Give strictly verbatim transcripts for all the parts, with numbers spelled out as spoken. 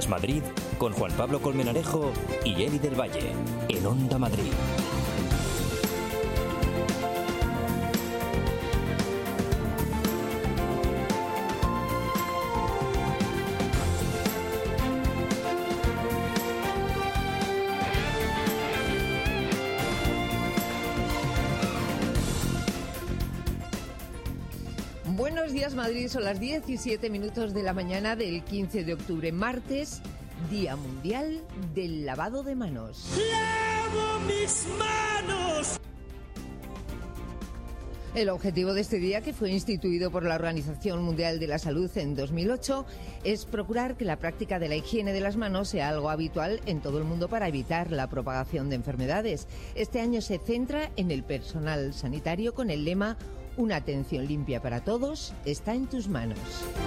Días Madrid con Juan Pablo Colmenarejo y Eli del Valle en Onda Madrid. Buenos días, Madrid. Son las diecisiete minutos de la mañana del quince de octubre, martes, Día Mundial del Lavado de Manos. ¡Lavo mis manos! El objetivo de este día, que fue instituido por la Organización Mundial de la Salud en dos mil ocho, es procurar que la práctica de la higiene de las manos sea algo habitual en todo el mundo para evitar la propagación de enfermedades. Este año se centra en el personal sanitario con el lema "Una atención limpia para todos está en tus manos".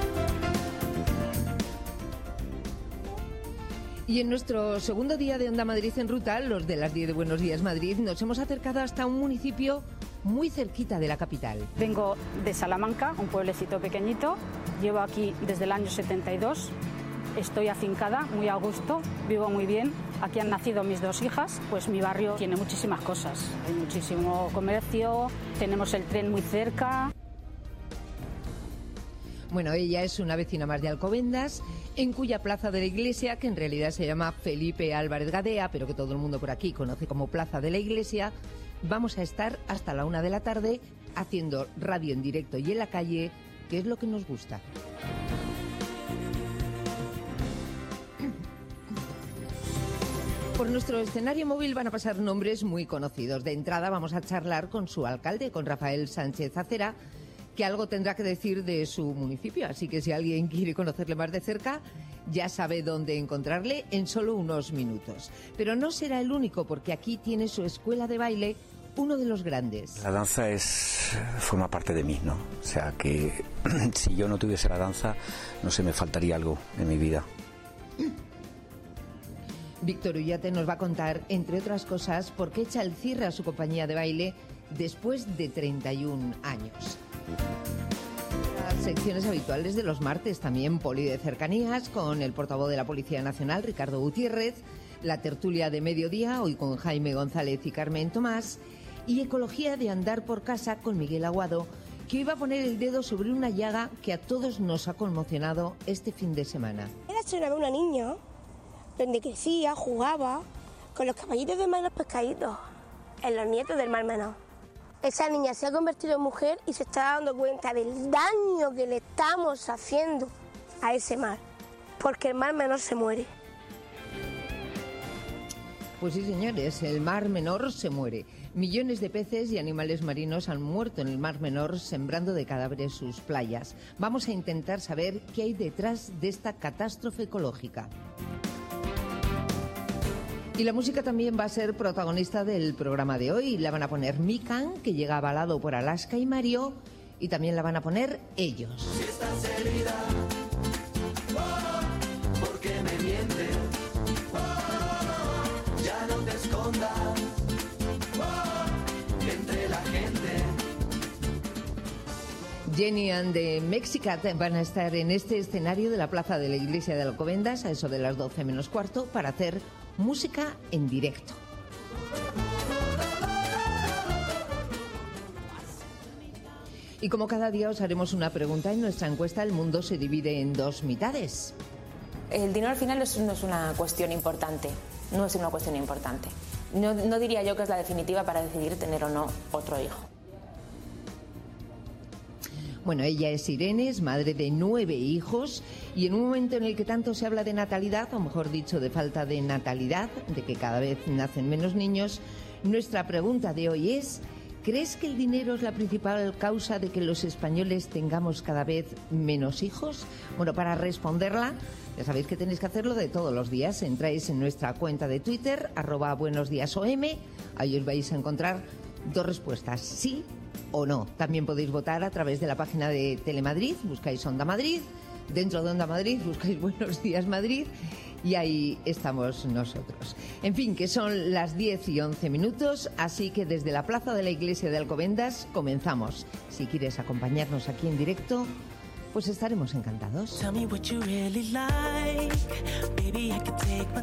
Y en nuestro segundo día de Onda Madrid en ruta, los de las diez de Buenos Días Madrid, nos hemos acercado hasta un municipio muy cerquita de la capital. Vengo de Salamanca, un pueblecito pequeñito. Llevo aquí desde el año setenta y dos. Estoy afincada, muy a gusto, vivo muy bien. Aquí han nacido mis dos hijas, pues mi barrio tiene muchísimas cosas. Hay muchísimo comercio, tenemos el tren muy cerca. Bueno, ella es una vecina más de Alcobendas, en cuya plaza de la Iglesia, que en realidad se llama Felipe Álvarez Gadea, pero que todo el mundo por aquí conoce como Plaza de la Iglesia, vamos a estar hasta la una de la tarde haciendo radio en directo y en la calle, que es lo que nos gusta. Por nuestro escenario móvil van a pasar nombres muy conocidos. De entrada vamos a charlar con su alcalde, con Rafael Sánchez Acera, que algo tendrá que decir de su municipio. Así que si alguien quiere conocerle más de cerca, ya sabe dónde encontrarle en solo unos minutos. Pero no será el único, porque aquí tiene su escuela de baile uno de los grandes. La danza es forma parte de mí, ¿no? O sea que si yo no tuviese la danza, no sé, me faltaría algo en mi vida. Víctor Ullate nos va a contar, entre otras cosas, por qué echa el cierre a su compañía de baile después de treinta y un años. Las secciones habituales de los martes, también Poli de Cercanías, con el portavoz de la Policía Nacional, Ricardo Gutiérrez, la tertulia de mediodía, hoy con Jaime González y Carmen Tomás, y Ecología de Andar por Casa con Miguel Aguado, que hoy va a poner el dedo sobre una llaga que a todos nos ha conmocionado este fin de semana. Era una niña donde crecía, jugaba con los caballitos de manos pescaditos, en los nietos del Mar Menor. Esa niña se ha convertido en mujer y se está dando cuenta del daño que le estamos haciendo a ese mar, porque el Mar Menor se muere. Pues sí, señores, el Mar Menor se muere. Millones de peces y animales marinos han muerto en el Mar Menor, sembrando de cadáveres sus playas. Vamos a intentar saber qué hay detrás de esta catástrofe ecológica. Y la música también va a ser protagonista del programa de hoy. La van a poner Mikan, que llega avalado por Alaska y Mario, y también la van a poner ellos. Si estás herida, oh, ¿por qué me mientes? Oh, ya no te escondas, oh, entre la gente. Jenny and the Mexicat van a estar en este escenario de la plaza de la Iglesia de Alcobendas a eso de las doce menos cuarto para hacer música en directo. Y como cada día os haremos una pregunta en nuestra encuesta, el mundo se divide en dos mitades. El dinero al final no es, no es una cuestión importante, no es una cuestión importante. No, no diría yo que es la definitiva para decidir tener o no otro hijo. Bueno, ella es Irene, es madre de nueve hijos y en un momento en el que tanto se habla de natalidad, o mejor dicho, de falta de natalidad, de que cada vez nacen menos niños, nuestra pregunta de hoy es: ¿crees que el dinero es la principal causa de que los españoles tengamos cada vez menos hijos? Bueno, para responderla, ya sabéis que tenéis que hacerlo de todos los días. Entráis en nuestra cuenta de Twitter, arroba buenos días O M, ahí os vais a encontrar dos respuestas, sí o no. También podéis votar a través de la página de Telemadrid, buscáis Onda Madrid, dentro de Onda Madrid buscáis Buenos Días Madrid y ahí estamos nosotros. En fin, que son las diez y once minutos, así que desde la plaza de la Iglesia de Alcobendas comenzamos. Si quieres acompañarnos aquí en directo, pues estaremos encantados. Tell me what you really like. Baby, I can take my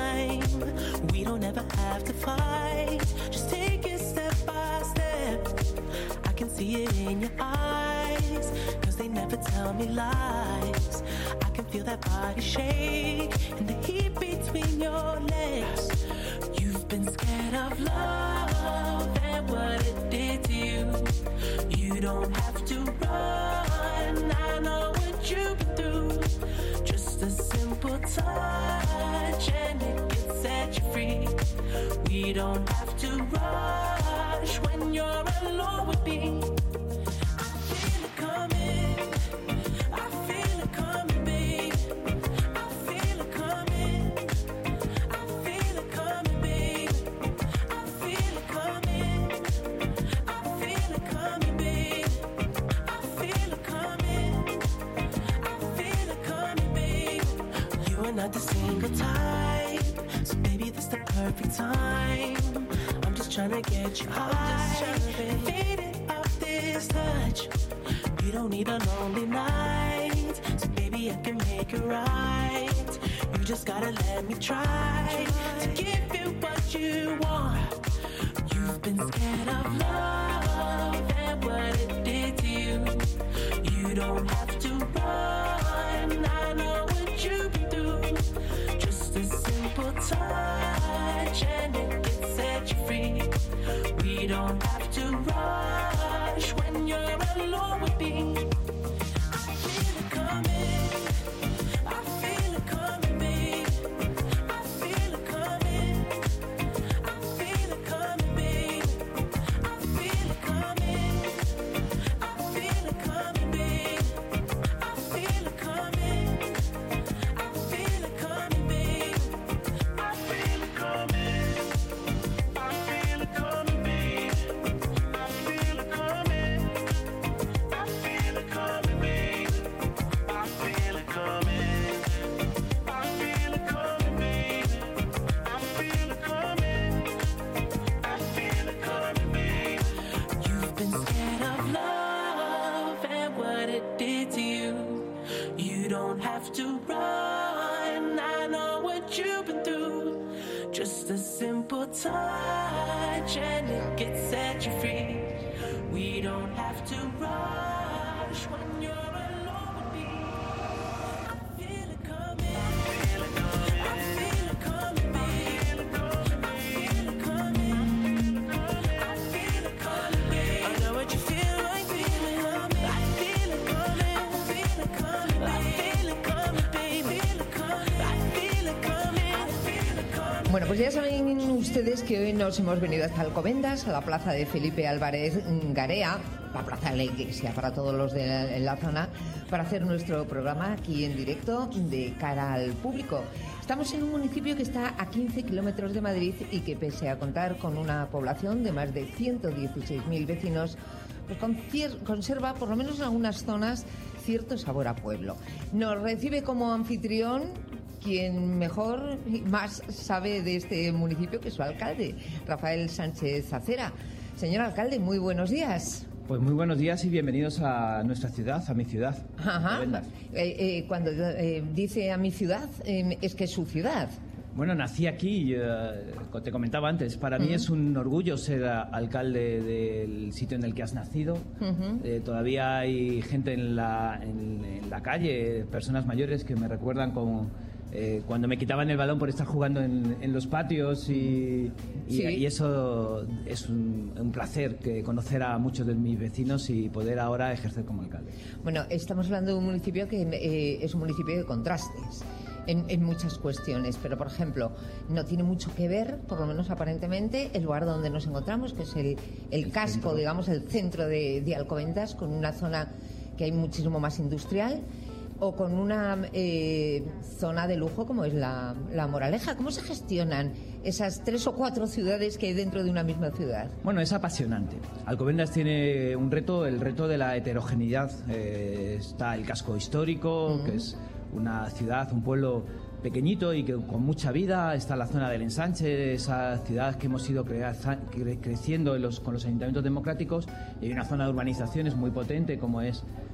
time. We don't ever have to fight. Just take it step by step. I can see it in your eyes, cause they never tell me lies. I can feel that body shake and the heat between your legs. You've been scared of love and what it did to you. You don't have to run, I know what you've been through. Just a simple touch and it can set you free. We don't have to rush when you're alone with me. I feel it coming, I feel it coming, babe. I feel it coming, I feel it coming, babe. I feel it coming, I feel it coming, babe. I feel it coming, I feel it coming, babe. You are not the single type, so baby this the perfect time. I'm just trying to get you high, faded off this touch. You don't need a lonely night, so baby I can make it right. You just gotta let me try to give you what you want. You've been scared of love and what it did to you. You don't have to run, I know what you've been through. Just a simple touch and it can set you free. We don't have to rush when you're alone with me. I feel it coming, I feel it coming, babe. I feel it coming, I feel it coming, babe. I feel it coming, I feel it coming, babe. I feel it coming, I feel it coming, babe. I feel it coming, I feel it coming, babe. I feel it coming, I feel it coming, babe. I feel it coming, I feel it coming, babe. I feel it coming, I feel it coming, babe. You've been scared of love and what it did to you. You don't have to run, I know what you've been through. Just a simple touch and it can set you free. We don't have to rush when you're alone with me. I feel it coming, I feel it coming, I feel it coming, babe. I feel it coming, I feel it coming, babe. I know what you feel like, feeling coming. I feel it coming, I feel it coming, I feel it coming, babe. I feel it coming, I feel it coming. Bueno, pues ya saben ustedes que hoy nos hemos venido hasta Alcobendas, a la plaza de Felipe Álvarez Garea, la plaza de la iglesia para todos los de la, en la zona, para hacer nuestro programa aquí en directo de cara al público. Estamos en un municipio que está a quince kilómetros de Madrid y que, pese a contar con una población de más de ciento dieciséis mil vecinos, pues conserva, por lo menos en algunas zonas, cierto sabor a pueblo. Nos recibe como anfitrión quien mejor y más sabe de este municipio, que es su alcalde, Rafael Sánchez Acera. Señor alcalde, muy buenos días. Pues muy buenos días y bienvenidos a nuestra ciudad, a mi ciudad. Ajá. Eh, eh, cuando eh, dice a mi ciudad, eh, es que es su ciudad. Bueno, nací aquí, eh, te comentaba antes, para uh-huh. mí es un orgullo ser alcalde del sitio en el que has nacido. Uh-huh. Eh, todavía hay gente en la, en, en la calle, personas mayores que me recuerdan como... Eh, cuando me quitaban el balón por estar jugando en, en los patios y, y, sí. y eso es un, un placer, que conocer a muchos de mis vecinos y poder ahora ejercer como alcalde. Bueno, estamos hablando de un municipio que eh, es un municipio de contrastes en, en muchas cuestiones, pero por ejemplo no tiene mucho que ver, por lo menos aparentemente, el lugar donde nos encontramos, que es el, el, el casco, centro. digamos, el centro de, de Alcobendas, con una zona que hay muchísimo más industrial, o con una eh, zona de lujo como es la, la Moraleja. ¿Cómo se gestionan esas tres o cuatro ciudades que hay dentro de una misma ciudad? Bueno, es apasionante. Alcobendas tiene un reto, el reto de la heterogeneidad. Eh, está el casco histórico, mm. que es una ciudad, un pueblo pequeñito y que con mucha vida. Está la zona del ensanche, esa ciudad que hemos ido crea, cre, creciendo en los, con los ayuntamientos democráticos. Y hay una zona de urbanizaciones muy potente como es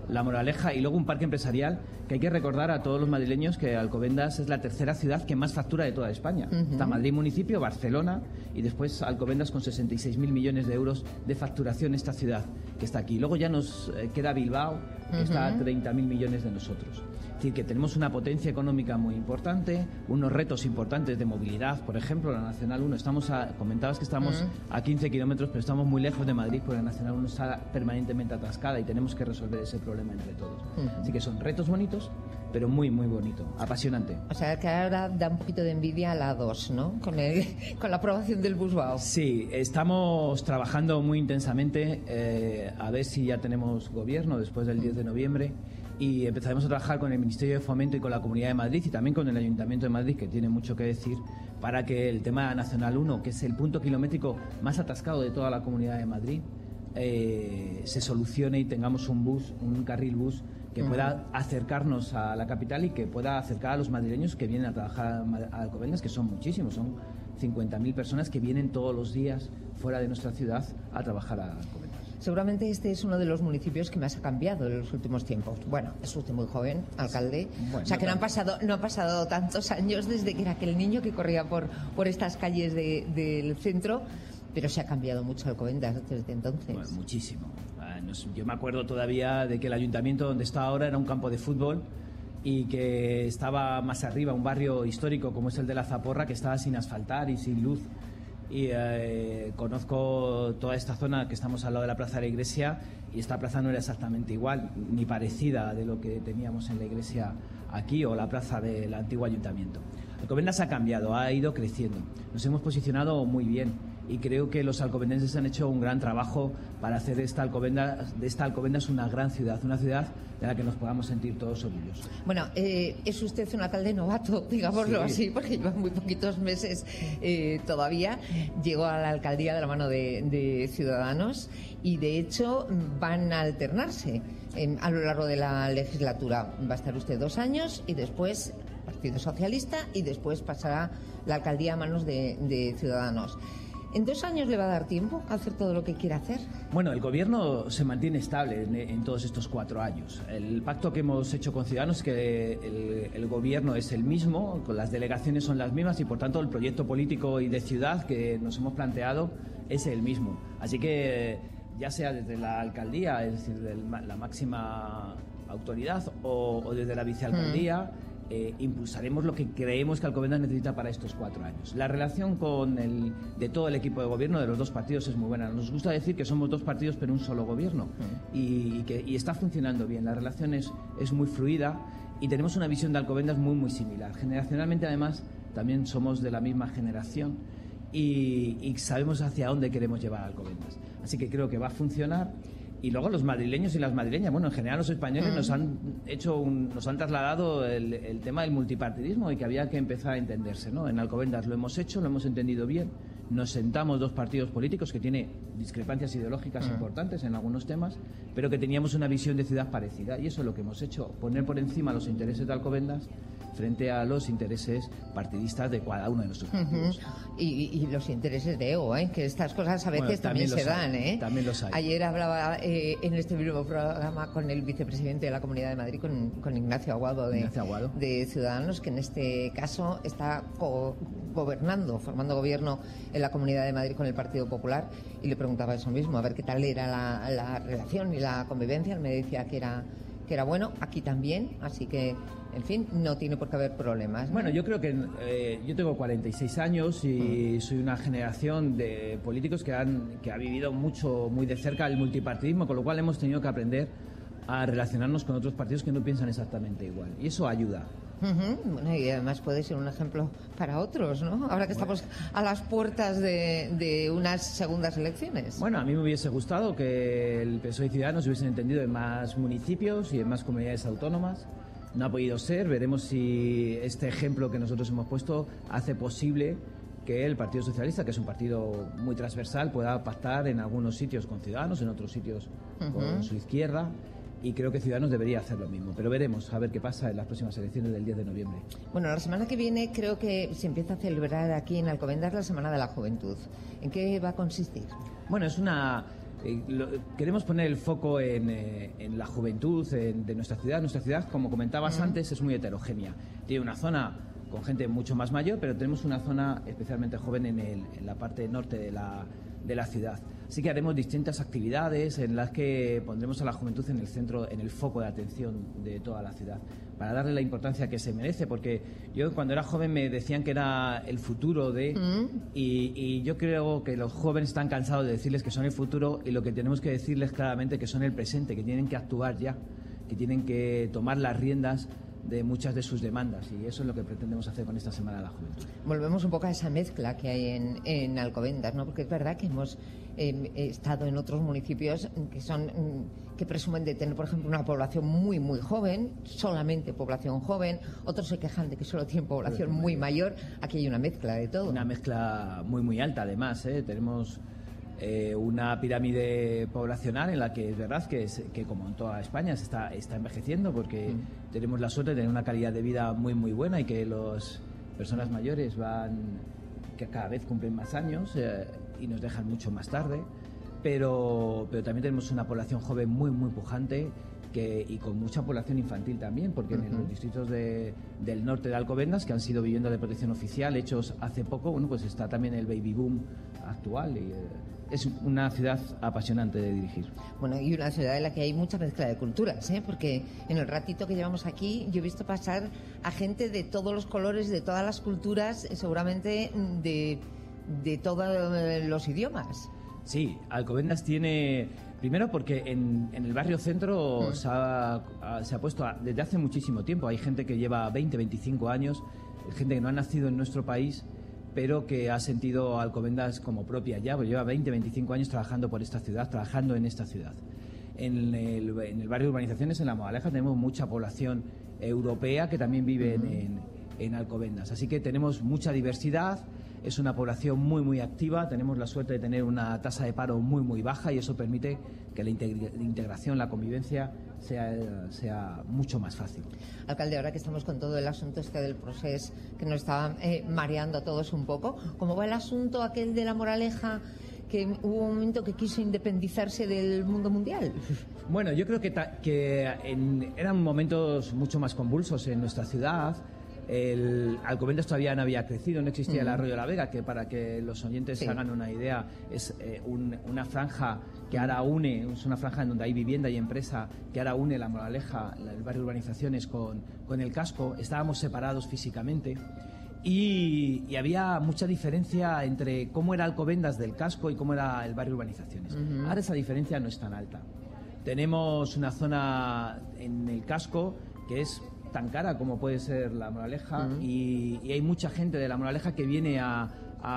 la moraleja. Y luego un parque empresarial que hay que recordar a todos los madrileños que Alcobendas es la tercera ciudad que más factura de toda España. Uh-huh. Está Madrid municipio, Barcelona y después Alcobendas con sesenta y seis mil millones de euros de facturación esta ciudad que está aquí. Luego ya nos eh, queda Bilbao, que uh-huh. está a treinta mil millones de nosotros. Es decir, que tenemos una potencia económica muy importante, unos retos importantes de movilidad, por ejemplo, la Nacional uno, estamos a, comentabas que estamos uh-huh. a quince kilómetros, pero estamos muy lejos de Madrid porque la Nacional uno está permanentemente atascada y tenemos que resolver ese problema entre todos. Uh-huh. Así que son retos bonitos, pero muy, muy bonito, apasionante. O sea, que ahora da un poquito de envidia a la dos, ¿no? Con, el, con la aprobación del Busbao. Sí, estamos trabajando muy intensamente, eh, a ver si ya tenemos gobierno después del diez de noviembre. Y empezaremos a trabajar con el Ministerio de Fomento y con la Comunidad de Madrid y también con el Ayuntamiento de Madrid, que tiene mucho que decir, para que el tema Nacional uno, que es el punto kilométrico más atascado de toda la Comunidad de Madrid, eh, se solucione y tengamos un bus, un carril bus que uh-huh. pueda acercarnos a la capital y que pueda acercar a los madrileños que vienen a trabajar a Alcobendas, que son muchísimos, son cincuenta mil personas que vienen todos los días fuera de nuestra ciudad a trabajar a Alcobendas. Seguramente este es uno de los municipios que más ha cambiado en los últimos tiempos. Bueno, es usted muy joven, alcalde. Bueno, o sea, que no han pasado no han pasado tantos años desde que era aquel niño que corría por, por estas calles de, del centro, pero se ha cambiado mucho Alcobendas desde entonces. Bueno, muchísimo. Yo me acuerdo todavía de que el ayuntamiento donde está ahora era un campo de fútbol y que estaba más arriba, un barrio histórico como es el de La Zaporra, que estaba sin asfaltar y sin luz. Y eh, conozco toda esta zona que estamos al lado de la Plaza de la Iglesia y esta plaza no era exactamente igual ni parecida de lo que teníamos en la iglesia aquí o la plaza del antiguo ayuntamiento. Alcobendas ha cambiado, ha ido creciendo. Nos hemos posicionado muy bien y creo que los alcobendenses han hecho un gran trabajo para hacer de esta Alcobendas, de esta Alcobendas una gran ciudad, una ciudad de la que nos podamos sentir todos orgullosos. Bueno, eh, es usted un alcalde novato, digámoslo sí. así, porque lleva muy poquitos meses eh, todavía. Llegó a la alcaldía de la mano de, de Ciudadanos y de hecho van a alternarse eh, a lo largo de la legislatura. Va a estar usted dos años y después Partido Socialista y después pasará la alcaldía a manos de, de Ciudadanos. ¿En dos años le va a dar tiempo a hacer todo lo que quiere hacer? Bueno, el gobierno se mantiene estable en, en todos estos cuatro años. El pacto que hemos hecho con Ciudadanos es que el, el gobierno es el mismo, con las delegaciones son las mismas y por tanto el proyecto político y de ciudad que nos hemos planteado es el mismo. Así que ya sea desde la alcaldía, es decir, la máxima autoridad o, o desde la vicealcaldía, mm. Eh, impulsaremos lo que creemos que Alcobendas necesita para estos cuatro años. La relación con el, de todo el equipo de gobierno de los dos partidos es muy buena. Nos gusta decir que somos dos partidos pero un solo gobierno uh-huh. y, y, que, y está funcionando bien. La relación es, es muy fluida y tenemos una visión de Alcobendas muy muy similar. Generacionalmente además también somos de la misma generación y, y sabemos hacia dónde queremos llevar a Alcobendas. Así que creo que va a funcionar. Y luego los madrileños y las madrileñas, bueno, en general los españoles nos han hecho un, nos han trasladado el, el tema del multipartidismo y que había que empezar a entenderse, ¿no? En Alcobendas lo hemos hecho, lo hemos entendido bien. Nos sentamos dos partidos políticos que tienen discrepancias ideológicas uh-huh. importantes en algunos temas, pero que teníamos una visión de ciudad parecida y eso es lo que hemos hecho, poner por encima los intereses de Alcobendas frente a los intereses partidistas de cada uno de nuestros partidos. Uh-huh. y, y los intereses de ego, ¿eh? Que estas cosas a veces bueno, también, también se dan. Hay, ¿eh? También los hay. Ayer hablaba eh, en este mismo programa con el vicepresidente de la Comunidad de Madrid, con, con Ignacio Aguado de, Ignacio Aguado de Ciudadanos, que en este caso está co- gobernando, formando gobierno en la Comunidad de Madrid con el Partido Popular, y le preguntaba eso mismo, a ver qué tal era la, la relación y la convivencia. Él me decía que era que era bueno, aquí también, así que, en fin, no tiene por qué haber problemas, ¿no? Bueno, yo creo que eh, yo tengo cuarenta y seis años y mm. soy una generación de políticos que han que ha vivido mucho, muy de cerca el multipartidismo, con lo cual hemos tenido que aprender a relacionarnos con otros partidos que no piensan exactamente igual, y eso ayuda. Uh-huh. Bueno, y además puede ser un ejemplo para otros, ¿no? Ahora que bueno. estamos a las puertas de, de unas segundas elecciones. Bueno, a mí me hubiese gustado que el P S O E y Ciudadanos se hubiesen entendido en más municipios y en más comunidades autónomas. No ha podido ser. Veremos si este ejemplo que nosotros hemos puesto hace posible que el Partido Socialista, que es un partido muy transversal, pueda pactar en algunos sitios con Ciudadanos, en otros sitios uh-huh. con su izquierda. Y creo que Ciudadanos debería hacer lo mismo. Pero veremos a ver qué pasa en las próximas elecciones del diez de noviembre. Bueno, la semana que viene creo que se empieza a celebrar aquí en Alcobendas la Semana de la Juventud. ¿En qué va a consistir? Bueno, es una Eh, lo, queremos poner el foco en, eh, en la juventud en, de nuestra ciudad. Nuestra ciudad, como comentabas uh-huh. antes, es muy heterogénea. Tiene una zona con gente mucho más mayor, pero tenemos una zona especialmente joven en, el, en la parte norte de la, de la ciudad. Así que haremos distintas actividades en las que pondremos a la juventud en el centro, en el foco de atención de toda la ciudad, para darle la importancia que se merece, porque yo cuando era joven me decían que era el futuro de... Mm. Y, y yo creo que los jóvenes están cansados de decirles que son el futuro, y lo que tenemos que decirles claramente que son el presente, que tienen que actuar ya, que tienen que tomar las riendas de muchas de sus demandas, y eso es lo que pretendemos hacer con esta Semana de la Juventud. Volvemos un poco a esa mezcla que hay en, en Alcobendas, ¿no? Porque es verdad que hemos eh, estado en otros municipios que son que presumen de tener, por ejemplo, una población muy muy joven, solamente población joven. Otros se quejan de que solo tienen población muy mayor. Aquí hay una mezcla de todo. Una mezcla muy muy alta, además, ¿eh? Tenemos Eh, una pirámide poblacional en la que es verdad que, es, que como en toda España se está, está envejeciendo, porque mm. tenemos la suerte de tener una calidad de vida muy muy buena, y que las personas mayores van, que cada vez cumplen más años eh, y nos dejan mucho más tarde, pero, pero también tenemos una población joven muy muy pujante, que, y con mucha población infantil también, porque uh-huh. en los distritos de, del norte de Alcobendas, que han sido viviendas de protección oficial hechos hace poco, bueno, pues está también el baby boom actual, y eh, es una ciudad apasionante de dirigir. Bueno, y una ciudad en la que hay mucha mezcla de culturas, ¿eh? Porque en el ratito que llevamos aquí yo he visto pasar a gente de todos los colores, de todas las culturas, seguramente de, de todos los idiomas. Sí, Alcobendas tiene... Primero porque en, en el barrio centro mm. se, ha, se ha puesto a, desde hace muchísimo tiempo. Hay gente que lleva veinte, veinticinco años, gente que no ha nacido en nuestro país, pero que ha sentido Alcobendas como propia ya, porque lleva veinte, veinticinco años trabajando por esta ciudad, trabajando en esta ciudad. En el, en el barrio de urbanizaciones, en La Moraleja, tenemos mucha población europea que también vive uh-huh. en, en Alcobendas. Así que tenemos mucha diversidad, es una población muy, muy activa, tenemos la suerte de tener una tasa de paro muy, muy baja, y eso permite que la integración, la convivencia sea, sea mucho más fácil. Alcalde, ahora que estamos con todo el asunto este del proceso que nos está eh, mareando a todos un poco, ¿cómo va el asunto aquel de La Moraleja, que hubo un momento que quiso independizarse del mundo mundial? Bueno, yo creo que, ta, que en, eran momentos mucho más convulsos en nuestra ciudad. El Alcobendas todavía no había crecido, no existía uh-huh. el Arroyo de la Vega, que para que los oyentes sí. se hagan una idea, es eh, un, una franja que ahora une, es una franja en donde hay vivienda y empresa, que ahora une La Moraleja, el barrio de urbanizaciones, con, con el casco. Estábamos separados físicamente, y, y había mucha diferencia entre cómo era Alcobendas del casco y cómo era el barrio de urbanizaciones. Uh-huh. Ahora esa diferencia no es tan alta. Tenemos una zona en el casco que es tan cara como puede ser La Moraleja, uh-huh. y, y hay mucha gente de La Moraleja que viene a,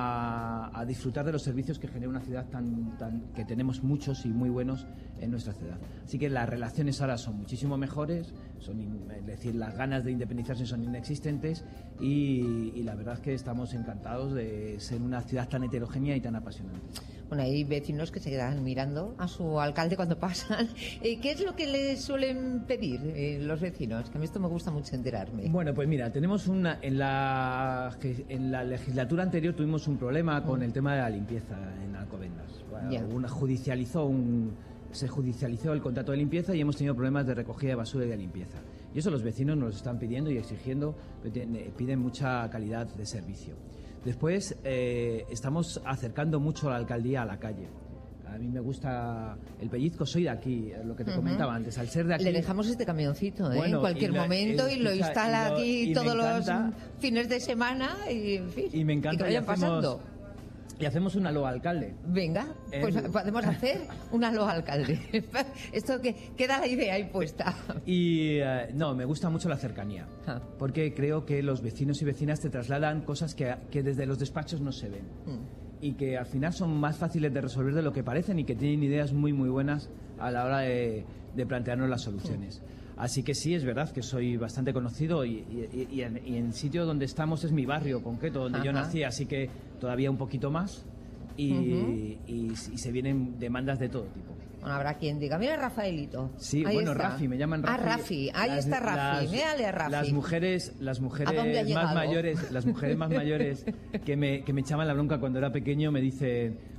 a, a disfrutar de los servicios que genera una ciudad tan, tan que tenemos muchos y muy buenos en nuestra ciudad. Así que las relaciones ahora son muchísimo mejores, son, es decir, las ganas de independizarse son inexistentes, y, y la verdad es que estamos encantados de ser una ciudad tan heterogénea y tan apasionante. Bueno, hay vecinos que se quedan mirando a su alcalde cuando pasan. Eh, ¿Qué es lo que le suelen pedir eh, los vecinos? Que a mí esto me gusta mucho enterarme. Bueno, pues mira, tenemos una en la en la legislatura anterior tuvimos un problema con mm. el tema de la limpieza en Alcobendas. Bueno, yeah. una judicializó un se judicializó el contrato de limpieza, y hemos tenido problemas de recogida de basura y de limpieza. Y eso los vecinos nos lo están pidiendo y exigiendo, piden mucha calidad de servicio. Después, eh, estamos acercando mucho a la alcaldía a la calle. A mí me gusta el pellizco, soy de aquí, lo que te uh-huh. comentaba antes. Al ser de aquí... Le dejamos este camioncito, ¿eh? Bueno, en cualquier lo, momento, el, y lo instala y lo, aquí y todos los fines de semana, y en fin, y me encanta, y que vayan y hacemos, pasando. Y hacemos una loa alcalde. Venga, pues el... podemos hacer una loa alcalde. Esto que queda la idea ahí puesta. Y uh, no, me gusta mucho la cercanía, ah. porque creo que los vecinos y vecinas te trasladan cosas que, que desde los despachos no se ven. Mm. Y que al final son más fáciles de resolver de lo que parecen, y que tienen ideas muy muy buenas a la hora de, de plantearnos las soluciones. Mm. Así que sí, es verdad que soy bastante conocido, y, y, y, en, y en el sitio donde estamos es mi barrio concreto, donde Ajá. yo nací, así que todavía un poquito más, y, uh-huh. y, y se vienen demandas de todo tipo. Bueno, habrá quien diga, mira Rafaelito. Sí, ahí bueno, está. Rafi, me llaman Rafi. Ah, Rafi, ahí las, está Rafi, las, mírale a Rafi. Las mujeres, las mujeres ¿A dónde ha más llegado? mayores, las mujeres más mayores que me, que me echaban la bronca cuando era pequeño me dicen,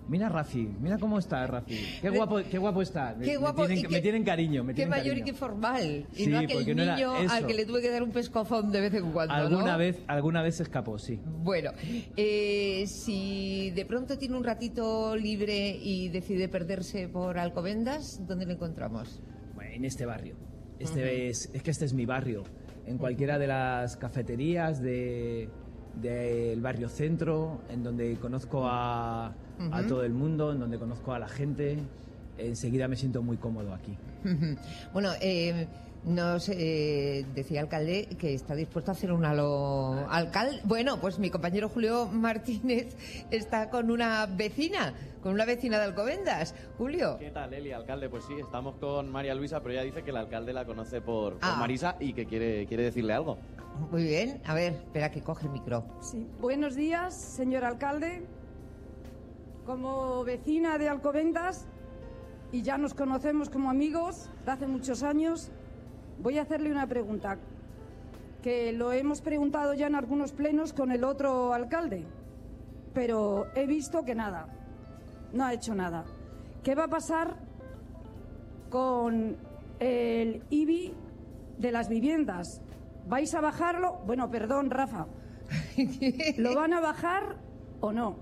Mira Rafi, mira cómo está Rafi. Qué guapo, qué guapo está. Qué guapo, me, tienen, qué, me tienen cariño, me qué tienen mayor cariño. y qué formal. Y sí, no aquel porque no era niño eso. al que le tuve que dar un pescozón de vez en cuando, Alguna ¿no? vez, alguna vez se escapó, sí. Bueno, eh, si de pronto tiene un ratito libre y decide perderse por Alcobendas, ¿dónde lo encontramos? Bueno, en este barrio. Este Uh-huh. es, es que este es mi barrio. En cualquiera de las cafeterías de del barrio centro, en donde conozco a, a Uh-huh. todo el mundo, en donde conozco a la gente, enseguida me siento muy cómodo aquí. Bueno, eh, nos eh, decía el alcalde que está dispuesto a hacer un halo alcalde. Bueno, pues mi compañero Julio Martínez está con una vecina, con una vecina de Alcobendas. Julio. ¿Qué tal, Eli, alcalde? Pues sí, estamos con María Luisa, pero ella dice que el alcalde la conoce por, por Ah. Marisa y que quiere, quiere decirle algo. Muy bien, a ver, espera que coge el micro. Sí. Buenos días, señor alcalde. Como vecina de Alcobendas, y ya nos conocemos como amigos de hace muchos años, voy a hacerle una pregunta, que lo hemos preguntado ya en algunos plenos con el otro alcalde, pero he visto que nada, no ha hecho nada. ¿Qué va a pasar con el I B I de las viviendas? ¿Vais a bajarlo? Bueno, perdón, Rafa. ¿Lo van a bajar o no?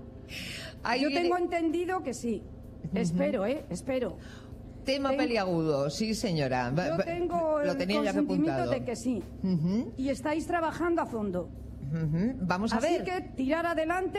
Ahí Yo viene- tengo entendido que sí. Espero, ¿eh? Espero. Tema Tengo- peliagudo, sí señora. Va- Yo va- tengo lo el tenía ya que consentimiento apuntado. de que sí. Ujú, Y estáis trabajando a fondo. ujú. Vamos a Así ver. que tirar adelante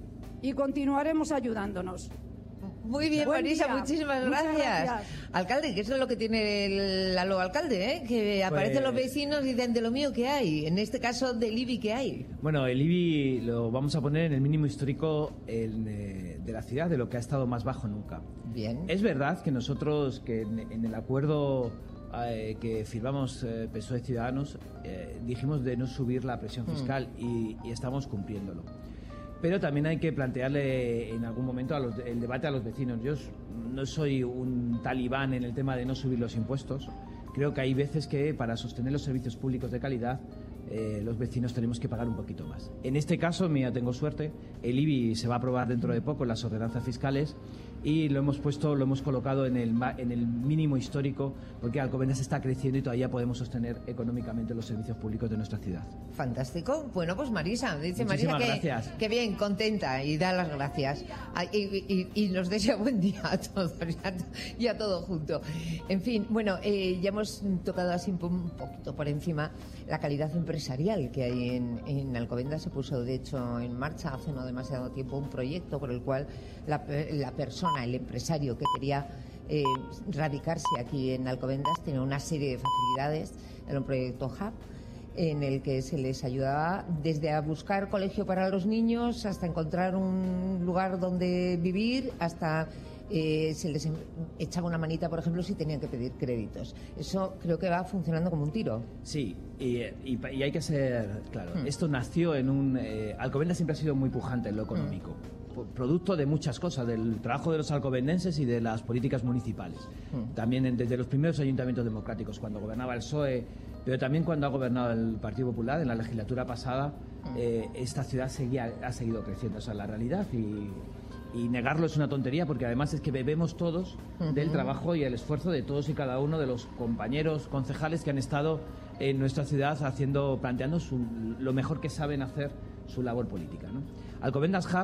y continuaremos ayudándonos. Muy bien, Buen Marisa, día. muchísimas Muchas gracias. gracias. Alcalde, que eso es lo que tiene el Lalo alcalde, ¿eh? Que aparecen los vecinos y dicen de lo mío que hay. En este caso, del I B I que hay. Bueno, el I B I lo vamos a poner en el mínimo histórico en, eh, de la ciudad, de lo que ha estado más bajo nunca. Bien. Es verdad que nosotros, que en, en el acuerdo eh, que firmamos eh, P S O E Ciudadanos, eh, dijimos de no subir la presión fiscal y, y estamos cumpliéndolo. Pero también hay que plantearle en algún momento a los- el debate a los vecinos. Yo s- no soy un talibán en el tema de no subir los impuestos. Creo que hay veces que para sostener los servicios públicos de calidad eh, los vecinos tenemos que pagar un poquito más. En este caso, mira, tengo suerte, el I B I se va a aprobar dentro de poco en las ordenanzas fiscales y lo hemos puesto, lo hemos colocado en el, ma- en el mínimo histórico porque Alcobendas está creciendo y todavía podemos sostener económicamente los servicios públicos de nuestra ciudad. Fantástico. Bueno, pues Marisa, dice Marisa Muchísimas que, gracias. que bien, contenta y da las gracias. Ah, Y, y- y nos desea buen día a todos y a, to- y a todo junto. En fin, bueno, eh, ya hemos tocado así un, po- un poquito por encima la calidad empresarial que hay en, en Alcobendas. Se puso, de hecho, en marcha hace no demasiado tiempo un proyecto por el cual la, pe- la persona, el empresario que quería eh, radicarse aquí en Alcobendas tenía una serie de facilidades. Era un proyecto Hub en el que se les ayudaba desde a buscar colegio para los niños hasta encontrar un lugar donde vivir, hasta eh, se les em- echaba una manita, por ejemplo, si tenían que pedir créditos. Eso creo que va funcionando como un tiro. Sí, y, y- y hay que ser claro. Mm. Esto nació en un... Eh, Alcobendas siempre ha sido muy pujante en lo económico. P- Producto de muchas cosas, del trabajo de los alcobendenses y de las políticas municipales. Mm. También en- desde los primeros ayuntamientos democráticos, cuando gobernaba el P S O E, pero también cuando ha gobernado el Partido Popular en la legislatura pasada, eh, esta ciudad seguía, ha seguido creciendo. Esa es la realidad y, y negarlo es una tontería porque además es que bebemos todos del Ujú. trabajo y el esfuerzo de todos y cada uno de los compañeros concejales que han estado en nuestra ciudad haciendo, planteando su- lo mejor que saben hacer su labor política, ¿no? Alcobendas Hub,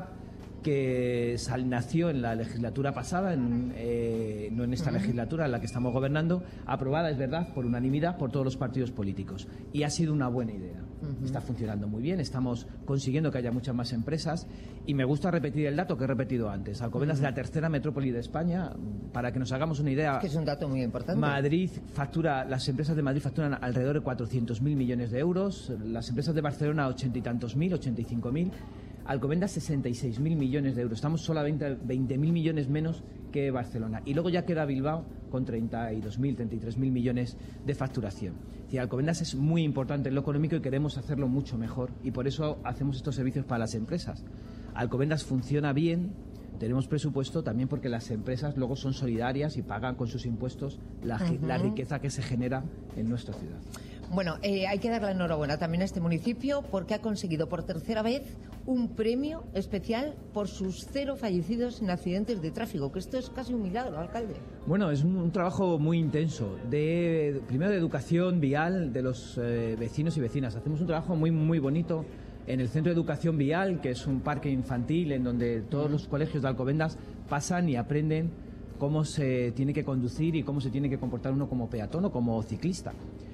que sal- nació en la legislatura pasada, en, eh, no en esta Ujú. legislatura en la que estamos gobernando, aprobada, es verdad, por unanimidad por todos los partidos políticos. Y ha sido una buena idea. Ujú. Está funcionando muy bien, estamos consiguiendo que haya muchas más empresas y me gusta repetir el dato que he repetido antes. Alcobendas es la tercera metrópoli de España. Para que nos hagamos una idea, Es que es un dato muy importante. Madrid factura, las empresas de Madrid facturan alrededor de cuatrocientos mil millones de euros, las empresas de Barcelona ochenta y tantos mil, ochenta y cinco mil, Alcobendas sesenta y seis mil millones de euros. Estamos solamente veinte mil millones menos que Barcelona. Y luego ya queda Bilbao con treinta y dos mil, treinta y tres mil millones de facturación. Es decir, Alcobendas es muy importante en lo económico y queremos hacerlo mucho mejor. Y por eso hacemos estos servicios para las empresas. Alcobendas funciona bien. Tenemos presupuesto también porque las empresas luego son solidarias y pagan con sus impuestos la, gi- la Ujú. riqueza que se genera en nuestra ciudad. Bueno, eh, hay que dar la enhorabuena también a este municipio porque ha conseguido por tercera vez un premio especial por sus cero fallecidos en accidentes de tráfico, que esto es casi un milagro, alcalde. Bueno, es un, un trabajo muy intenso, de primero de educación vial de los eh, vecinos y vecinas. Hacemos un trabajo muy, muy bonito en el Centro de Educación Vial, que es un parque infantil en donde todos los colegios de Alcobendas pasan y aprenden cómo se tiene que conducir y cómo se tiene que comportar uno como peatón o como ciclista.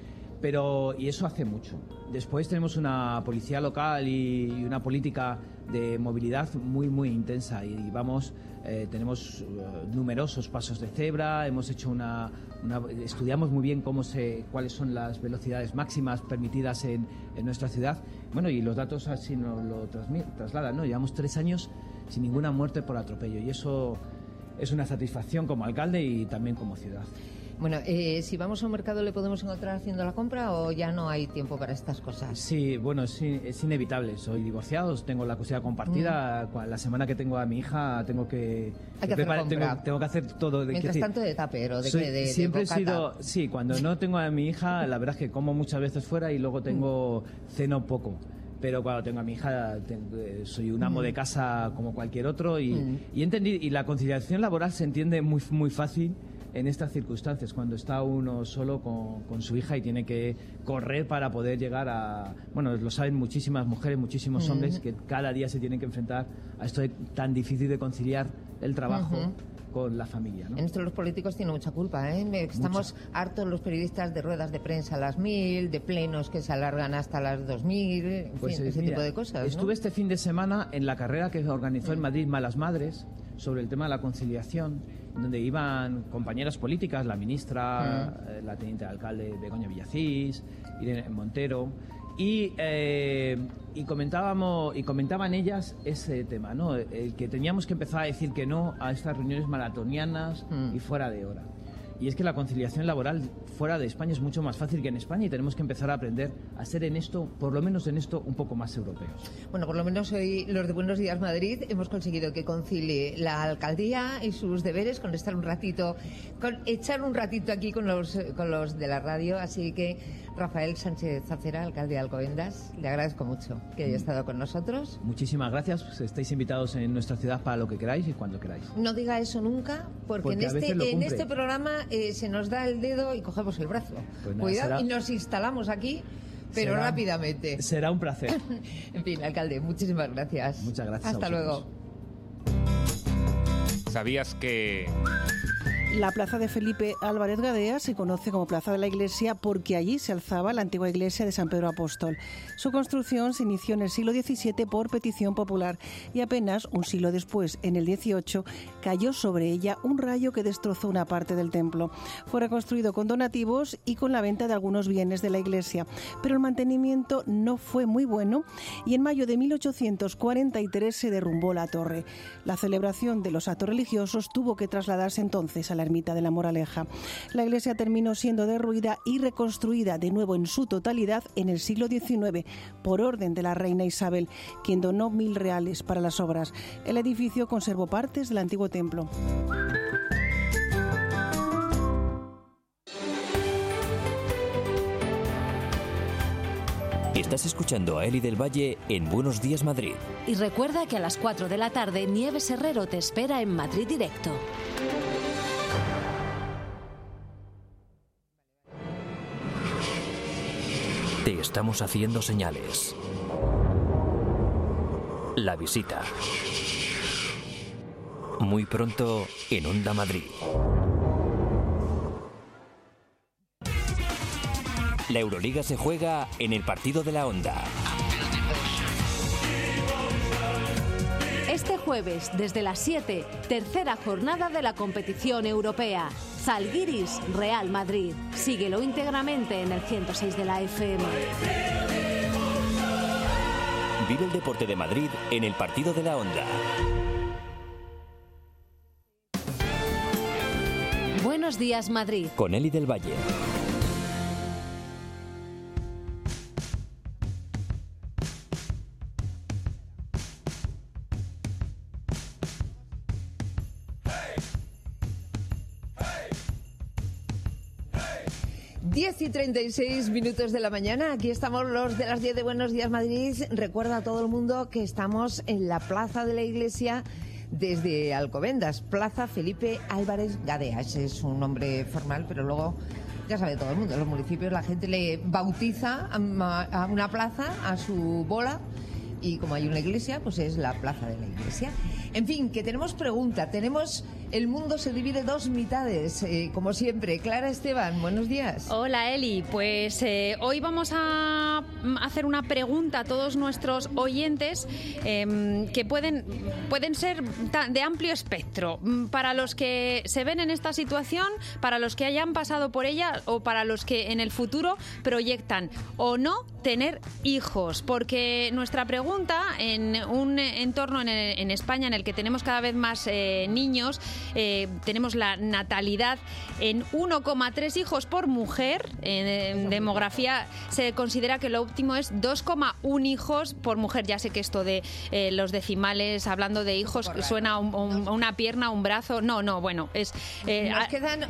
Pero, y eso hace mucho. Después tenemos una policía local y, y una política de movilidad muy, muy intensa. Y, y vamos, eh, tenemos uh, numerosos pasos de cebra, hemos hecho una, una... estudiamos muy bien cómo se, cuáles son las velocidades máximas permitidas en, en nuestra ciudad. Bueno, y los datos así nos lo trasladan, ¿no? Llevamos tres años sin ninguna muerte por atropello. Y eso es una satisfacción como alcalde y también como ciudad. Bueno, eh, si vamos a un mercado, ¿le podemos encontrar haciendo la compra o ya no hay tiempo para estas cosas? Sí, bueno, es, es inevitable. Soy divorciado, tengo la custodia compartida. Mm. La semana que tengo a mi hija tengo que... Hay que hacer la compra. Tengo, tengo que hacer todo. Mientras tanto de tupper o de, soy, de, de Siempre he bocata. sido... Sí, cuando no tengo a mi hija, la verdad es que como muchas veces fuera y luego tengo ceno poco. Pero cuando tengo a mi hija tengo, soy un amo mm. de casa como cualquier otro y, mm. y entendí, y la conciliación laboral se entiende muy, muy fácil en estas circunstancias, cuando está uno solo con, con su hija y tiene que correr para poder llegar a... Bueno, lo saben muchísimas mujeres, muchísimos hombres, que cada día se tienen que enfrentar a esto de, tan difícil de conciliar el trabajo uh-huh. con la familia, ¿no? En esto los políticos tienen mucha culpa, ¿eh? Estamos mucha. hartos los periodistas de ruedas de prensa a las mil, de plenos que se alargan hasta las dos mil, en pues fin, es, ese mira, tipo de cosas, Estuve ¿no? este fin de semana en la carrera que organizó uh-huh. en Madrid Malas Madres sobre el tema de la conciliación, donde iban compañeras políticas, la ministra, uh-huh. eh, la teniente de alcalde Begoña Villacís, Irene Montero, y, eh, y comentábamos y comentaban ellas ese tema, ¿no? El que teníamos que empezar a decir que no a estas reuniones maratonianas uh-huh. y fuera de hora. Y es que la conciliación laboral fuera de España es mucho más fácil que en España y tenemos que empezar a aprender a ser en esto, por lo menos en esto, un poco más europeos. Bueno, por lo menos hoy los de Buenos Días Madrid hemos conseguido que concilie la alcaldía y sus deberes con estar un ratito, con echar un ratito aquí con los, con los de la radio. Así que Rafael Sánchez Acera, alcalde de Alcobendas, le agradezco mucho que haya estado con nosotros. Muchísimas gracias. Pues estáis invitados en nuestra ciudad para lo que queráis y cuando queráis. No diga eso nunca, porque, porque en, este, en este programa eh, se nos da el dedo y cogemos el brazo. Pues nada, Cuidado, será... y nos instalamos aquí, pero será, rápidamente. Será un placer. En fin, alcalde, muchísimas gracias. Muchas gracias. Hasta luego. ¿Sabías que...? La plaza de Felipe Álvarez Gadea se conoce como Plaza de la Iglesia porque allí se alzaba la antigua iglesia de San Pedro Apóstol. Su construcción se inició en el siglo diecisiete por petición popular y apenas un siglo después, en el dieciocho, cayó sobre ella un rayo que destrozó una parte del templo. Fue reconstruido con donativos y con la venta de algunos bienes de la iglesia, pero el mantenimiento no fue muy bueno y en mayo de mil ochocientos cuarenta y tres se derrumbó la torre. La celebración de los actos religiosos tuvo que trasladarse entonces a la ermita de la Moraleja. La iglesia terminó siendo derruida y reconstruida de nuevo en su totalidad en el siglo diecinueve por orden de la reina Isabel, quien donó mil reales para las obras. El edificio conservó partes del antiguo templo. Estás escuchando a Eli del Valle en Buenos Días Madrid. Y recuerda que a las cuatro de la tarde Nieves Herrero te espera en Madrid Directo. Te estamos haciendo señales. La visita. Muy pronto en Onda Madrid. La Euroliga se juega en el partido de la Onda. Este jueves, desde las siete, tercera jornada de la competición europea. Zalgiris, Real Madrid. Síguelo íntegramente en el ciento seis de la F M. Vive el deporte de Madrid en el partido de la Onda. Buenos Días Madrid. Con Eli del Valle. diez y treinta y seis minutos de la mañana. Aquí estamos los de las diez de Buenos Días Madrid. Recuerda a todo el mundo que estamos en la plaza de la Iglesia desde Alcobendas, Plaza Felipe Álvarez Gadea. Ese es un nombre formal, pero luego ya sabe todo el mundo. En los municipios la gente le bautiza a una plaza a su bola. Y como hay una iglesia, pues es la plaza de la iglesia. En fin, que tenemos pregunta. Tenemos El mundo se divide en dos mitades, eh, como siempre. Clara Esteban, buenos días. Hola, Eli. Pues eh, hoy vamos a hacer una pregunta a todos nuestros oyentes eh, que pueden, pueden ser de amplio espectro. Para los que se ven en esta situación, para los que hayan pasado por ella o para los que en el futuro proyectan o no tener hijos. Porque nuestra pregunta, en un entorno en, el, en España en el que tenemos cada vez más eh, niños, eh, tenemos la natalidad en uno coma tres hijos por mujer. En, en demografía se considera que lo óptimo es dos coma uno hijos por mujer. Ya sé que esto de eh, los decimales, hablando de hijos, suena a un, un, una pierna, un brazo. No, no, bueno, es... Eh, Nos quedan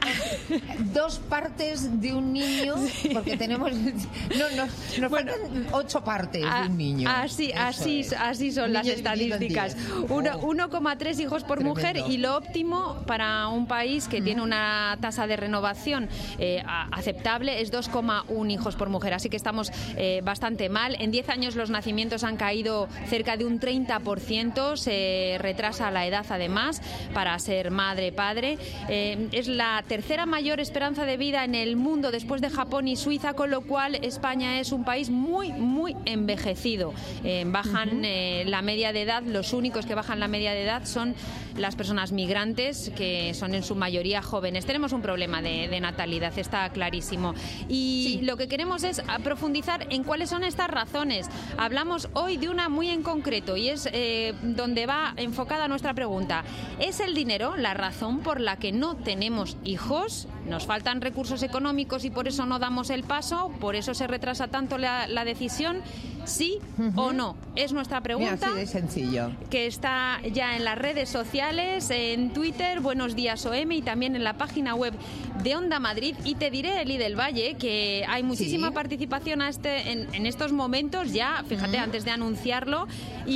dos partes de un niño, porque tenemos... No, no, nos bueno, faltan ocho partes a, de un niño. Así, así, es. así son un las estadísticas. uno coma tres hijos por Tremendo. mujer, y lo óptimo para un país que mm. tiene una tasa de renovación eh, aceptable es dos coma uno hijos por mujer. Así que estamos eh, bastante mal. En diez años los nacimientos han caído cerca de un treinta por ciento. Se retrasa la edad, además, para ser madre, padre. Eh, es la tercera mayor esperanza de vida en el mundo después de Japón y Suiza, con lo cual España es un país muy, muy envejecido. Eh, bajan uh-huh. eh, la media de edad. Los únicos que bajan la media de edad son las personas migrantes, que son en su mayoría jóvenes. Tenemos un problema de, de natalidad, está clarísimo. Y sí. lo que queremos es profundizar en cuáles son estas razones. Hablamos hoy de una muy en concreto, y es eh, donde va enfocada nuestra pregunta. ¿Es el dinero la razón por la que no tenemos hijos? ¿Nos faltan recursos económicos y por eso no damos el paso? ¿Por eso se retrasa tanto la, la decisión? ¿Sí uh-huh. o no? Es nuestra pregunta. Mira, así de sencillo. Que está ya en las redes sociales, en Twitter, Buenos Días O M, y también en la página web de Onda Madrid. Y te diré, Eli del Valle, que hay muchísima ¿Sí? participación a este, en, en estos momentos ya, fíjate, uh-huh. antes de anunciarlo,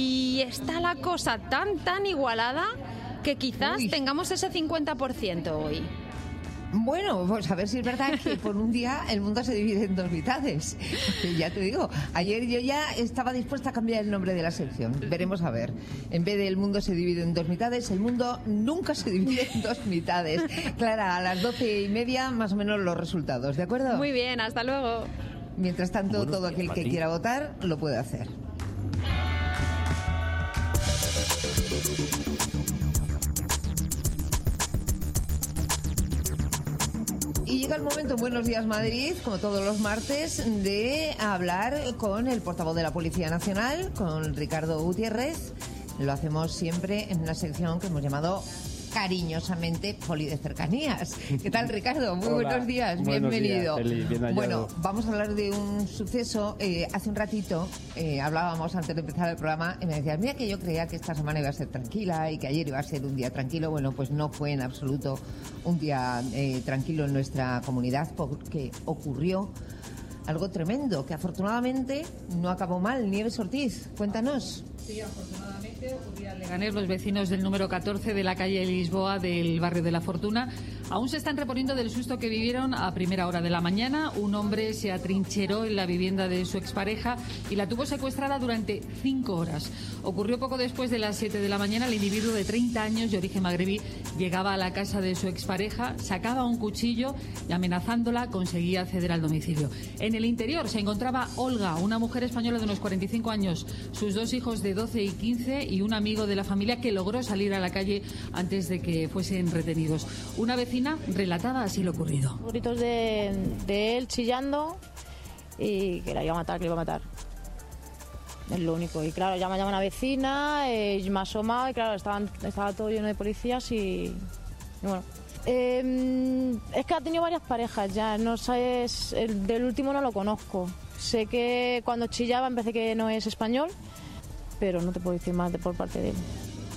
y está la cosa tan, tan igualada que quizás Uy. tengamos ese cincuenta por ciento hoy. Bueno, pues a ver si es verdad que por un día el mundo se divide en dos mitades. Ya te digo, ayer yo ya estaba dispuesta a cambiar el nombre de la sección. Veremos a ver. En vez de el mundo se divide en dos mitades, el mundo nunca se divide en dos mitades. Clara, a las doce y media más o menos los resultados, ¿de acuerdo? Muy bien, hasta luego. Mientras tanto, Buenos todo aquel días, que Madrid. quiera votar lo puede hacer. Y llega el momento en Buenos Días Madrid, como todos los martes, de hablar con el portavoz de la Policía Nacional, con Ricardo Gutiérrez. Lo hacemos siempre en una sección que hemos llamado cariñosamente Poli de Cercanías. ¿Qué tal, Ricardo? Muy Hola, buenos días, buenos bienvenido. días, Eli, bien hallado. Bueno, vamos a hablar de un suceso. Eh, hace un ratito eh, hablábamos antes de empezar el programa y me decías, mira que yo creía que esta semana iba a ser tranquila y que ayer iba a ser un día tranquilo. Bueno, pues no fue en absoluto un día eh, tranquilo en nuestra comunidad, porque ocurrió algo tremendo, que afortunadamente no acabó mal. Nieves Ortiz, cuéntanos. Sí, afortunadamente ocurría en Leganés. Los vecinos del número catorce de la calle Lisboa del barrio de La Fortuna aún se están reponiendo del susto que vivieron a primera hora de la mañana. Un hombre se atrincheró en la vivienda de su expareja y la tuvo secuestrada durante cinco horas. Ocurrió poco después de las siete de la mañana. El individuo de treinta años de origen magrebí llegaba a la casa de su expareja, sacaba un cuchillo y, amenazándola, conseguía acceder al domicilio. En el interior se encontraba Olga, una mujer española de unos cuarenta y cinco años, sus dos hijos de doce y quince y un amigo de la familia que logró salir a la calle antes de que fuesen retenidos. Una vecina relataba así lo ocurrido. Gritos de, de él chillando y que la iba a matar, que la iba a matar. Es lo único. Y claro, ya me llama una vecina, eh, me ha asomado y claro, estaban, estaba todo lleno de policías y, y bueno. Eh, es que ha tenido varias parejas ya, no sabes, el del último no lo conozco. Sé que cuando chillaba empecé que no es español, pero no te puedo decir más de por parte de él.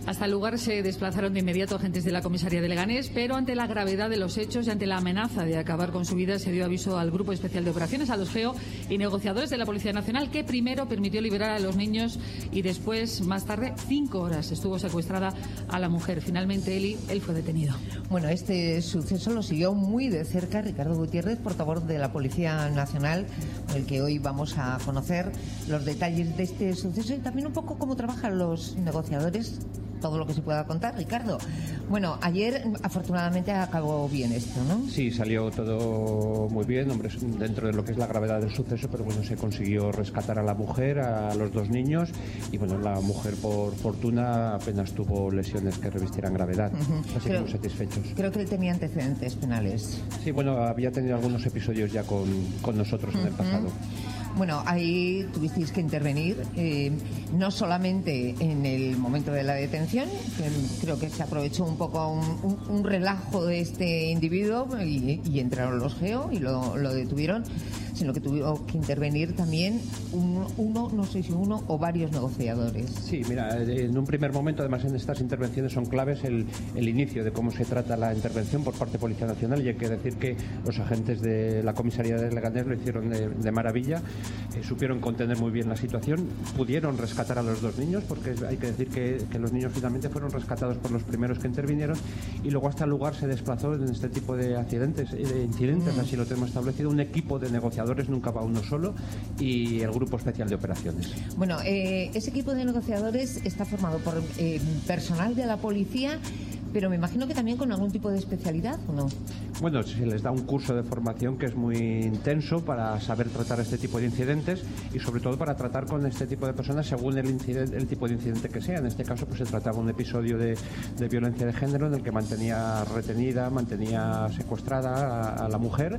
Hasta el lugar se desplazaron de inmediato agentes de la comisaría de Leganés, pero ante la gravedad de los hechos y ante la amenaza de acabar con su vida se dio aviso al Grupo Especial de Operaciones, a los GEO y negociadores de la Policía Nacional, que primero permitió liberar a los niños y después, más tarde, cinco horas estuvo secuestrada a la mujer. Finalmente, Eli, él fue detenido. Bueno, este suceso lo siguió muy de cerca Ricardo Gutiérrez, portavoz de la Policía Nacional, con el que hoy vamos a conocer los detalles de este suceso y también un poco cómo trabajan los negociadores, todo lo que se pueda contar. Ricardo, bueno, ayer afortunadamente acabó bien esto, ¿no? Sí, salió todo muy bien, hombre, dentro de lo que es la gravedad del suceso, pero bueno, se consiguió rescatar a la mujer, a los dos niños, y bueno, la mujer por fortuna apenas tuvo lesiones que revistieran gravedad, uh-huh. Así que muy satisfechos. Creo que él tenía antecedentes penales. Sí, bueno, había tenido algunos episodios ya con, con nosotros uh-huh. en el pasado. Bueno, ahí tuvisteis que intervenir, eh, no solamente en el momento de la detención, que creo que se aprovechó un poco un, un, un relajo de este individuo y, y entraron los GEO y lo, lo detuvieron, sino que tuvo que intervenir también un, uno, no sé si uno o varios negociadores. Sí, mira, en un primer momento, además en estas intervenciones son claves el, el inicio de cómo se trata la intervención por parte de Policía Nacional, y hay que decir que los agentes de la comisaría de Leganés lo hicieron de, de maravilla. Eh, supieron contener muy bien la situación, pudieron rescatar a los dos niños, porque hay que decir que, que los niños finalmente fueron rescatados por los primeros que intervinieron, y luego hasta el lugar se desplazó en este tipo de accidentes, de incidentes, mm. así lo tenemos establecido, un equipo de negociadores, nunca va uno solo, y el Grupo Especial de Operaciones. Bueno, eh, ese equipo de negociadores está formado por eh, personal de la policía, pero me imagino que también con algún tipo de especialidad, ¿o no? Bueno, se les da un curso de formación que es muy intenso para saber tratar este tipo de incidentes y sobre todo para tratar con este tipo de personas según el, incidente, el tipo de incidente que sea. En este caso pues se trataba un episodio de, de violencia de género en el que mantenía retenida, mantenía secuestrada a, a la mujer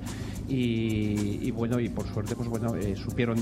y, y bueno, y por suerte pues bueno, eh, supieron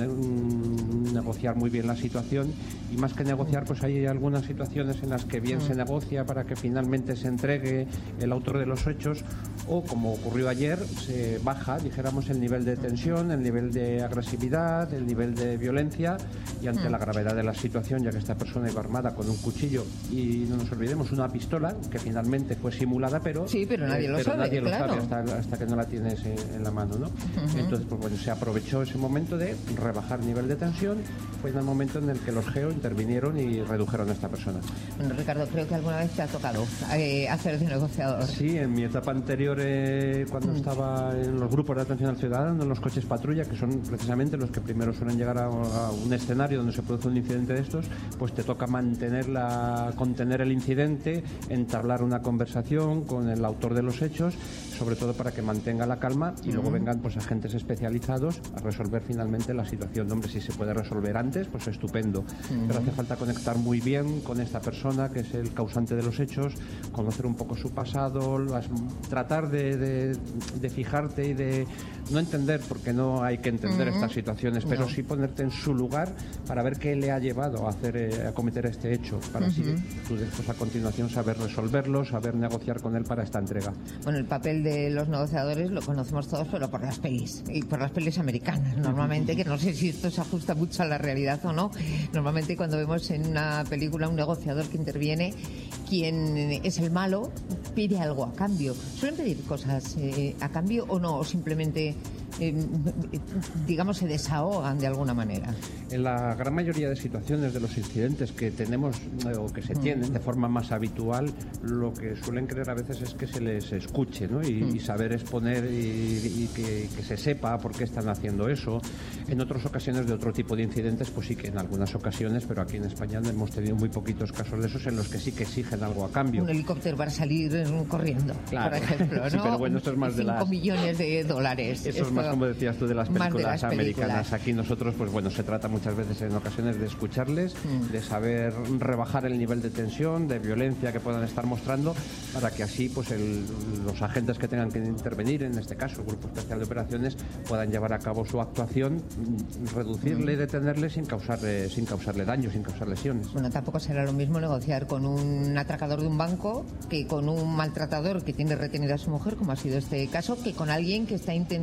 mm, negociar muy bien la situación, y más que negociar pues hay algunas situaciones en las que bien mm. se negocia para que finalmente se entregue el autor de los hechos, o como ocurrió ayer, se baja, dijéramos, el nivel de tensión, el nivel de agresividad, el nivel de violencia, y ante mm. la gravedad de la situación, ya que esta persona iba armada con un cuchillo y, no nos olvidemos, una pistola que finalmente fue simulada, pero, sí, pero nadie, eh, lo, pero sabe, nadie claro. lo sabe hasta, hasta que no la tienes en, en la mano, ¿no? Uh-huh. Entonces, pues bueno, se aprovechó ese momento de rebajar nivel de tensión. Fue en el momento en el que los GEO intervinieron y redujeron a esta persona. Bueno, Ricardo, creo que alguna vez te ha tocado eh, hacer de negociador. Sí, en mi etapa anterior, eh, cuando mm. estaba en los grupos de atención al ciudadano, en los coches patrulla, que son precisamente los que primero suelen llegar a, a un escenario donde se produce un incidente de estos, pues te toca mantener la, contener el incidente, entablar una conversación con el autor de los hechos, sobre todo para que mantenga la calma y mm. luego vengan pues agentes especializados a resolver finalmente la situación. Hombre, si se puede resolver antes, pues estupendo. Mm. Pero hace falta conectar muy bien con esta persona que es el causante de los hechos, conocer un poco su pasado, las, tratar de, de, de fijarte y de no entender, porque no hay que entender mm. estas situaciones, pero no. sí ponerte en su lugar para ver qué le ha llevado a hacer eh, a cometer este hecho, para uh-huh. así tú después a continuación saber resolverlo, saber negociar con él para esta entrega. Bueno, el papel de los negociadores lo conocemos todos, pero por las pelis, y por las pelis americanas, normalmente, que no sé si esto se ajusta mucho a la realidad o no. Normalmente cuando vemos en una película un negociador que interviene, quien es el malo pide algo a cambio. ¿Suelen pedir cosas eh, a cambio o no? O simplemente, eh, digamos, se desahogan de alguna manera. En la gran mayoría de situaciones de los incidentes que tenemos eh, o que se tienen mm. de forma más habitual, lo que suelen querer a veces es que se les escuche, ¿no? y, mm. y saber exponer y, y que, que se sepa por qué están haciendo eso. En otras ocasiones de otro tipo de incidentes, pues sí que en algunas ocasiones, pero aquí en España hemos tenido muy poquitos casos de esos en los que sí que exigen algo a cambio. Un helicóptero para salir corriendo, claro. por ejemplo, ¿no? Sí, pero bueno, esto es más de las... cinco millones de dólares. Eso esto... es más, como decías tú, de las películas de las americanas. Películas. Aquí nosotros, pues bueno, se trata muchas veces en ocasiones de escucharles, mm. de saber rebajar el nivel de tensión, de violencia que puedan estar mostrando, para que así pues el, los agentes que tengan que intervenir, en este caso el Grupo Especial de Operaciones, puedan llevar a cabo su actuación, reducirle y detenerle sin causarle, sin causarle daño, sin causar lesiones. Bueno, tampoco será lo mismo negociar con un atracador de un banco que con un maltratador que tiene retenida a su mujer, como ha sido este caso, que con alguien que está inten- que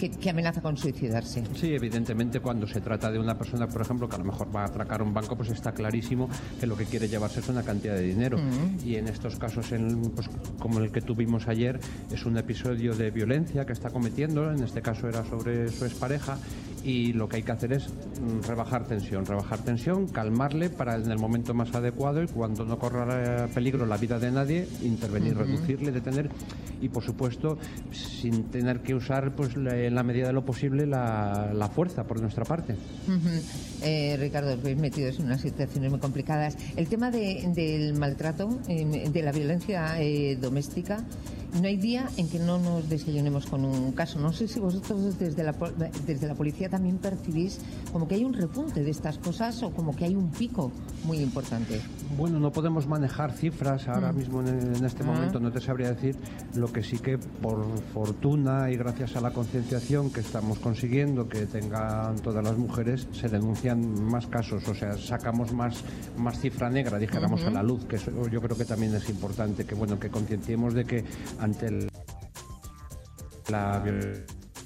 que, que amenaza con suicidarse. Sí, evidentemente cuando se trata de una persona, por ejemplo, que a lo mejor va a atracar un banco, pues está clarísimo que lo que quiere llevarse es una cantidad de dinero. Mm. Y en estos casos, en, pues, como el que tuvimos ayer, es un episodio de violencia que está cometiendo, en este caso era sobre su expareja, y lo que hay que hacer es mm, rebajar tensión, rebajar tensión, calmarle para en el momento más adecuado y cuando no corra peligro la vida de nadie, intervenir, uh-huh. reducirle, detener y, por supuesto, sin tener que usar, pues, la, en la medida de lo posible, la, la fuerza por nuestra parte. Uh-huh. eh, Ricardo, os veis metidos en unas situaciones muy complicadas. El tema de, del maltrato, eh, de la violencia eh, doméstica, no hay día en que no nos desayunemos con un caso. No sé si vosotros desde la, desde la policía también percibís como que hay un repunte de estas cosas o como que hay un pico muy importante. Bueno, no podemos manejar cifras ahora mm. mismo en, en este ah. momento, no te sabría decir. Lo que sí que, por fortuna y gracias a la concienciación que estamos consiguiendo que tengan todas las mujeres, se denuncian más casos, o sea, sacamos más, más cifra negra, dijéramos, uh-huh. a la luz, que eso yo creo que también es importante, que bueno, que concienciemos de que ante el, la violencia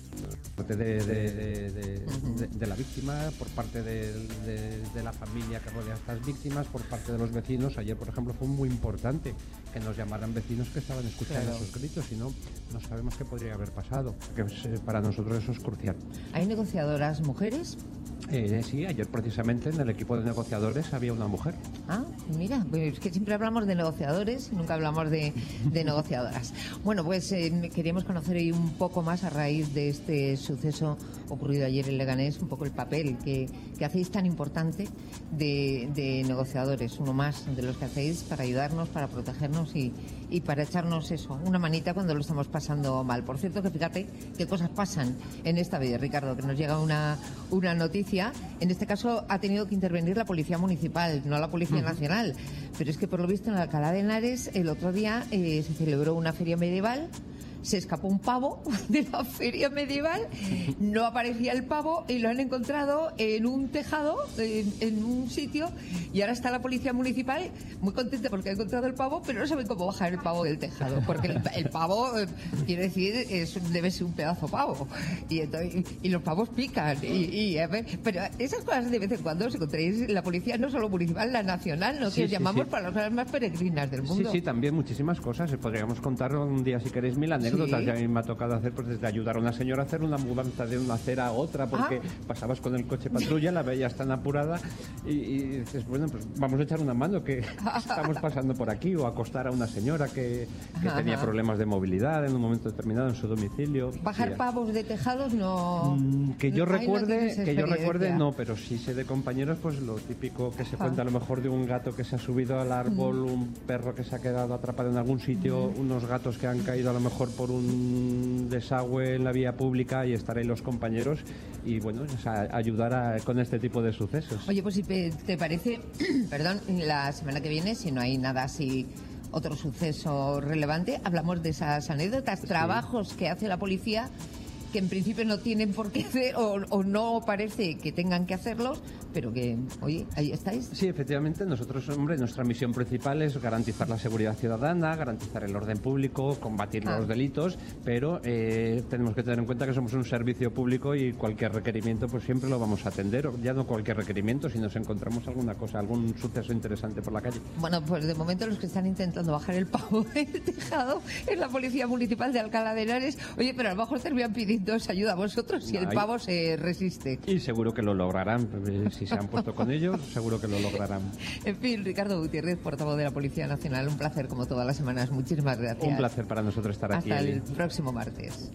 de, de, de, de, de, de la víctima, por parte de, de, de la familia que rodea a estas víctimas, por parte de los vecinos. Ayer, por ejemplo, fue muy importante que nos llamaran vecinos que estaban escuchando claro. esos gritos, si no, no sabemos qué podría haber pasado, que para nosotros eso es crucial. ¿Hay negociadoras mujeres? Eh, sí, ayer precisamente en el equipo de negociadores había una mujer. Ah, mira, pues es que siempre hablamos de negociadores y nunca hablamos de, de negociadoras. Bueno, pues eh, queríamos conocer hoy un poco más a raíz de este suceso ocurrido ayer en Leganés, un poco el papel que, que hacéis tan importante de, de negociadores, uno más de los que hacéis para ayudarnos, para protegernos y, y para echarnos eso, una manita cuando lo estamos pasando mal. Por cierto, que fíjate qué cosas pasan en esta vida, Ricardo, que nos llega una, una noticia. En este caso ha tenido que intervenir la Policía Municipal, no la Policía uh-huh. Nacional. Pero es que por lo visto en Alcalá de Henares el otro día eh, se celebró una feria medieval. Se escapó un pavo de la feria medieval, no aparecía el pavo y lo han encontrado en un tejado, en, en un sitio, y ahora está la policía municipal muy contenta porque ha encontrado el pavo, pero no saben cómo bajar el pavo del tejado, porque el, el pavo, eh, quiere decir, es, debe ser un pedazo pavo, y, entonces, y los pavos pican, y, y a ver, pero esas cosas de vez en cuando os encontréis la policía, no solo municipal, la nacional, ¿no? Sí, que os sí, llamamos sí. para las cosas más peregrinas del mundo. Sí, sí, también muchísimas cosas, podríamos contar un día, si queréis, mil anécdotas. Sí. Ya a mí me ha tocado hacer, pues, desde ayudar a una señora a hacer una mudanza de una acera a otra, porque ah. pasabas con el coche patrulla, la veías tan apurada y, y dices, bueno, pues vamos a echar una mano que estamos pasando por aquí, o acostar a una señora que, que tenía problemas de movilidad en un momento determinado en su domicilio. Bajar pavos de tejados no... Mm, que yo no, recuerde, no que yo recuerde no, pero sí sé de compañeros, pues lo típico que se Ajá. cuenta a lo mejor de un gato que se ha subido al árbol, mm. un perro que se ha quedado atrapado en algún sitio, mm. unos gatos que han caído a lo mejor por un desagüe en la vía pública, y estar ahí los compañeros y bueno, o sea, ayudar a, con este tipo de sucesos. Oye, pues si te parece, perdón, la semana que viene, si no hay nada así, otro suceso relevante, hablamos de esas anécdotas, sí. trabajos que hace la policía que en principio no tienen por qué hacer o, o no parece que tengan que hacerlos, pero que, oye, ahí estáis. Sí, efectivamente, nosotros, hombre, nuestra misión principal es garantizar la seguridad ciudadana, garantizar el orden público, combatir ah. los delitos, pero eh, tenemos que tener en cuenta que somos un servicio público y cualquier requerimiento pues siempre lo vamos a atender, ya no cualquier requerimiento, si nos encontramos alguna cosa, algún suceso interesante por la calle. Bueno, pues de momento los que están intentando bajar el pavo del tejado es la Policía Municipal de Alcalá de Henares. Oye, pero a lo mejor terminan pidiendo ayuda a vosotros si no, el pavo hay... se resiste. Y seguro que lo lograrán, si se han puesto con ellos, seguro que lo lograrán. En fin, Ricardo Gutiérrez, portavoz de la Policía Nacional, un placer como todas las semanas. Muchísimas gracias. Un placer para nosotros estar Hasta aquí. Hasta el próximo martes.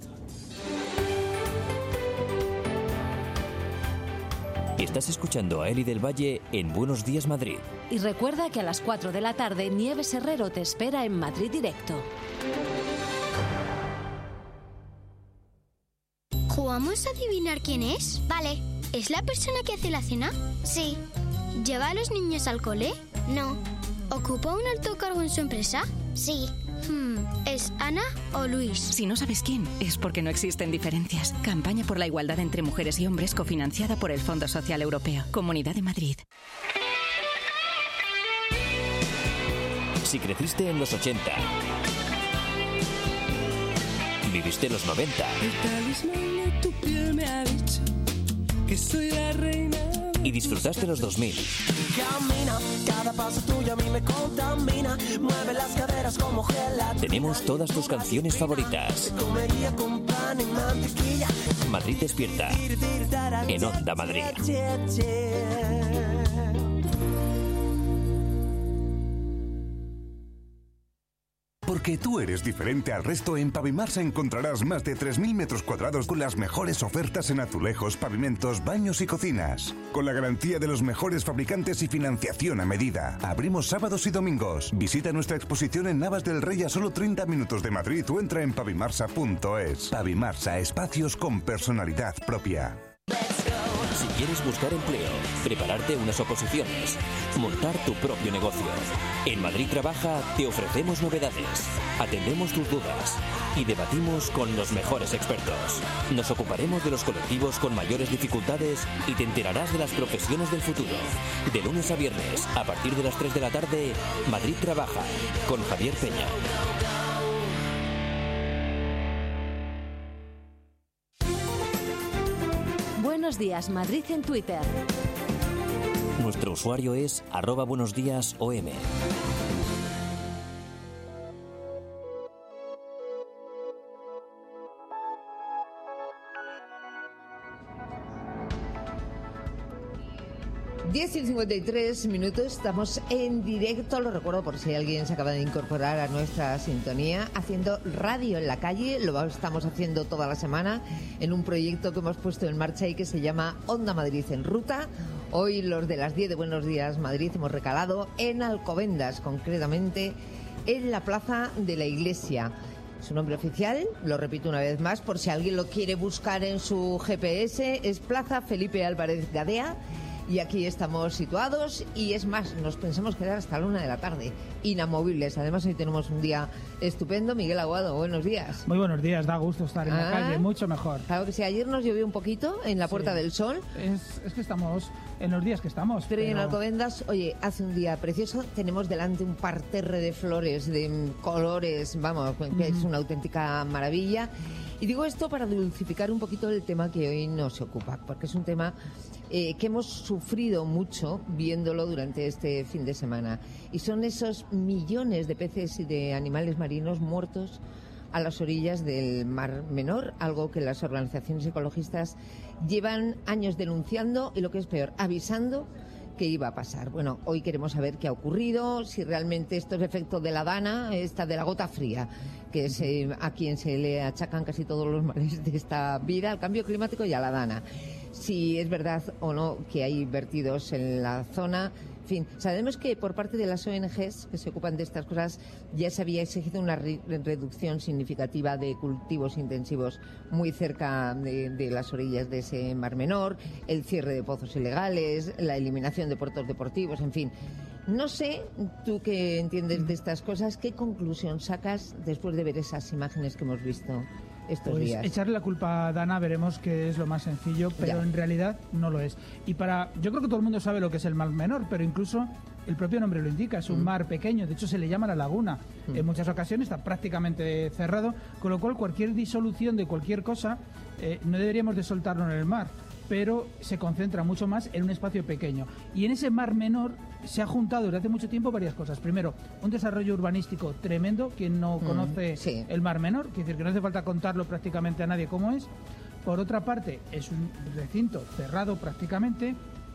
Estás escuchando a Eli del Valle en Buenos Días Madrid. Y recuerda que a las cuatro de la tarde Nieves Herrero te espera en Madrid Directo. ¿Jugamos a adivinar quién es? Vale. ¿Es la persona que hace la cena? Sí. ¿Lleva a los niños al cole? No. ¿Ocupa un alto cargo en su empresa? Sí. Hmm. ¿Es Ana o Luis? Si no sabes quién, es porque no existen diferencias. Campaña por la igualdad entre mujeres y hombres cofinanciada por el Fondo Social Europeo. Comunidad de Madrid. Si creciste en los ochenta, viviste los noventa tu piel me ha dicho que soy la reina. Y disfrutaste los dos mil. Camina, cada paso tuyo a mí me contamina. Mueve las caderas como gelatina. Tenemos todas tus canciones favoritas. Comería con pan y mantequilla. Madrid despierta. En Onda Madrid. Porque tú eres diferente al resto, en Pavimarsa encontrarás más de tres mil metros cuadrados con las mejores ofertas en azulejos, pavimentos, baños y cocinas. Con la garantía de los mejores fabricantes y financiación a medida. Abrimos sábados y domingos. Visita nuestra exposición en Navas del Rey a solo treinta minutos de Madrid o entra en pavimarsa punto es. Pavimarsa, espacios con personalidad propia. Si quieres buscar empleo, prepararte unas oposiciones, montar tu propio negocio. En Madrid Trabaja te ofrecemos novedades, atendemos tus dudas y debatimos con los mejores expertos. Nos ocuparemos de los colectivos con mayores dificultades y te enterarás de las profesiones del futuro. De lunes a viernes, a partir de las tres de la tarde, Madrid Trabaja, con Javier Peña. Buenos días, Madrid en Twitter. Nuestro usuario es arroba buenos días O M. diez y cincuenta y tres minutos, estamos en directo, lo recuerdo por si alguien se acaba de incorporar a nuestra sintonía, haciendo radio en la calle, lo estamos haciendo toda la semana en un proyecto que hemos puesto en marcha y que se llama Onda Madrid en Ruta. Hoy los de las diez de Buenos Días Madrid hemos recalado en Alcobendas, concretamente en la Plaza de la Iglesia. Su nombre oficial, lo repito una vez más, por si alguien lo quiere buscar en su G P S, es Plaza Felipe Álvarez Gadea. Y aquí estamos situados y es más, nos pensamos quedar hasta la una de la tarde, inamovibles. Además hoy tenemos un día estupendo. Miguel Aguado, buenos días. Muy buenos días, da gusto estar en ah, la calle, mucho mejor. Claro que sí, ayer nos llovió un poquito en la Puerta sí. del Sol. Es, es que estamos en los días que estamos. Pero, pero en Alcobendas, oye, hace un día precioso, tenemos delante un parterre de flores, de colores, vamos, que mm. es una auténtica maravilla. Y digo esto para dulcificar un poquito el tema que hoy nos ocupa, porque es un tema eh, que hemos sufrido mucho viéndolo durante este fin de semana. Y son esos millones de peces y de animales marinos muertos a las orillas del Mar Menor, algo que las organizaciones ecologistas llevan años denunciando y, lo que es peor, avisando que iba a pasar. Bueno, hoy queremos saber qué ha ocurrido, si realmente esto es efecto de la dana, esta de la gota fría, que es eh, a quien se le achacan casi todos los males de esta vida, al cambio climático y a la dana. Si es verdad o no que hay vertidos en la zona. En fin, sabemos que por parte de las O N Ges que se ocupan de estas cosas ya se había exigido una re reducción significativa de cultivos intensivos muy cerca de, de las orillas de ese Mar Menor, el cierre de pozos ilegales, la eliminación de puertos deportivos, en fin. No sé, tú que entiendes de estas cosas, ¿qué conclusión sacas después de ver esas imágenes que hemos visto estos pues días? Echarle la culpa a Dana veremos que es lo más sencillo, pero ya. en realidad no lo es. Y para, yo creo que todo el mundo sabe lo que es el Mar Menor, pero incluso el propio nombre lo indica, es un mm. mar pequeño, de hecho se le llama la laguna. Mm. En muchas ocasiones está prácticamente cerrado, con lo cual cualquier disolución de cualquier cosa eh, no deberíamos de soltarlo en el mar, pero se concentra mucho más en un espacio pequeño. Y en ese Mar Menor se ha juntado desde hace mucho tiempo varias cosas. Primero, un desarrollo urbanístico tremendo. Quien no mm, conoce sí. el Mar Menor, quiere decir que no hace falta contarlo prácticamente a nadie cómo es. Por otra parte, es un recinto cerrado prácticamente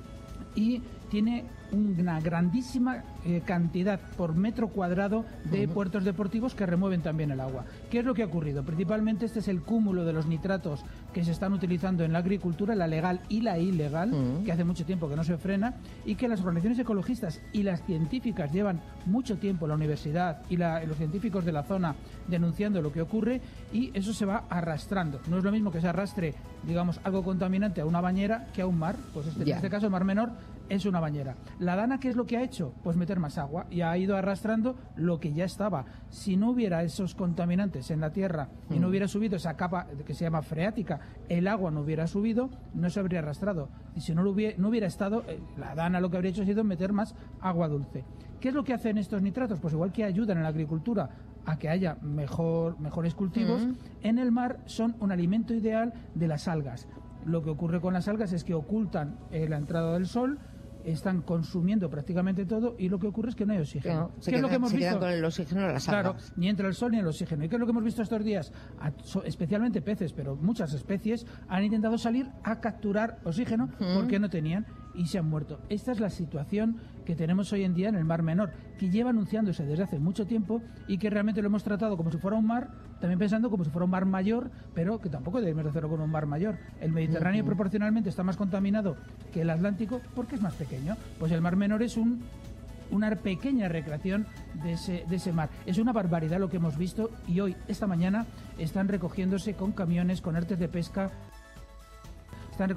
y tiene una grandísima eh, cantidad por metro cuadrado de uh-huh. puertos deportivos que remueven también el agua. ¿Qué es lo que ha ocurrido? Principalmente este es el cúmulo de los nitratos que se están utilizando en la agricultura, la legal y la ilegal, uh-huh. que hace mucho tiempo que no se frena, y que las organizaciones ecologistas y las científicas llevan mucho tiempo, la universidad y la, los científicos de la zona, denunciando lo que ocurre, y eso se va arrastrando. No es lo mismo que se arrastre, digamos, algo contaminante a una bañera que a un mar. Pues este, en este caso el Mar Menor es una bañera. La Dana, ¿qué es lo que ha hecho? Pues meter más agua y ha ido arrastrando lo que ya estaba. Si no hubiera esos contaminantes en la tierra y no hubiera subido esa capa que se llama freática, el agua no hubiera subido, no se habría arrastrado. Y si no, lo hubiera, no hubiera estado, la Dana lo que habría hecho ha sido meter más agua dulce. ¿Qué es lo que hacen estos nitratos? Pues igual que ayudan en la agricultura a que haya mejor, mejores cultivos, uh-huh. en el mar son un alimento ideal de las algas. Lo que ocurre con las algas es que ocultan eh, la entrada del sol, están consumiendo prácticamente todo y lo que ocurre es que no hay oxígeno. No, se ¿Qué quedan, es lo que hemos se visto? quedan con el oxígeno las Claro, algas. ni entra el sol ni el oxígeno. ¿Y qué es lo que hemos visto estos días? A, so, especialmente peces, pero muchas especies han intentado salir a capturar oxígeno uh-huh. porque no tenían y se han muerto. Esta es la situación que tenemos hoy en día en el Mar Menor, que lleva anunciándose desde hace mucho tiempo y que realmente lo hemos tratado como si fuera un mar, también pensando como si fuera un mar mayor, pero que tampoco debemos hacerlo con un mar mayor. El Mediterráneo uh-huh. proporcionalmente está más contaminado que el Atlántico porque es más pequeño. Pues el Mar Menor es un una pequeña recreación de ese, de ese mar. Es una barbaridad lo que hemos visto y hoy, esta mañana, están recogiéndose con camiones, con artes de pesca. Están...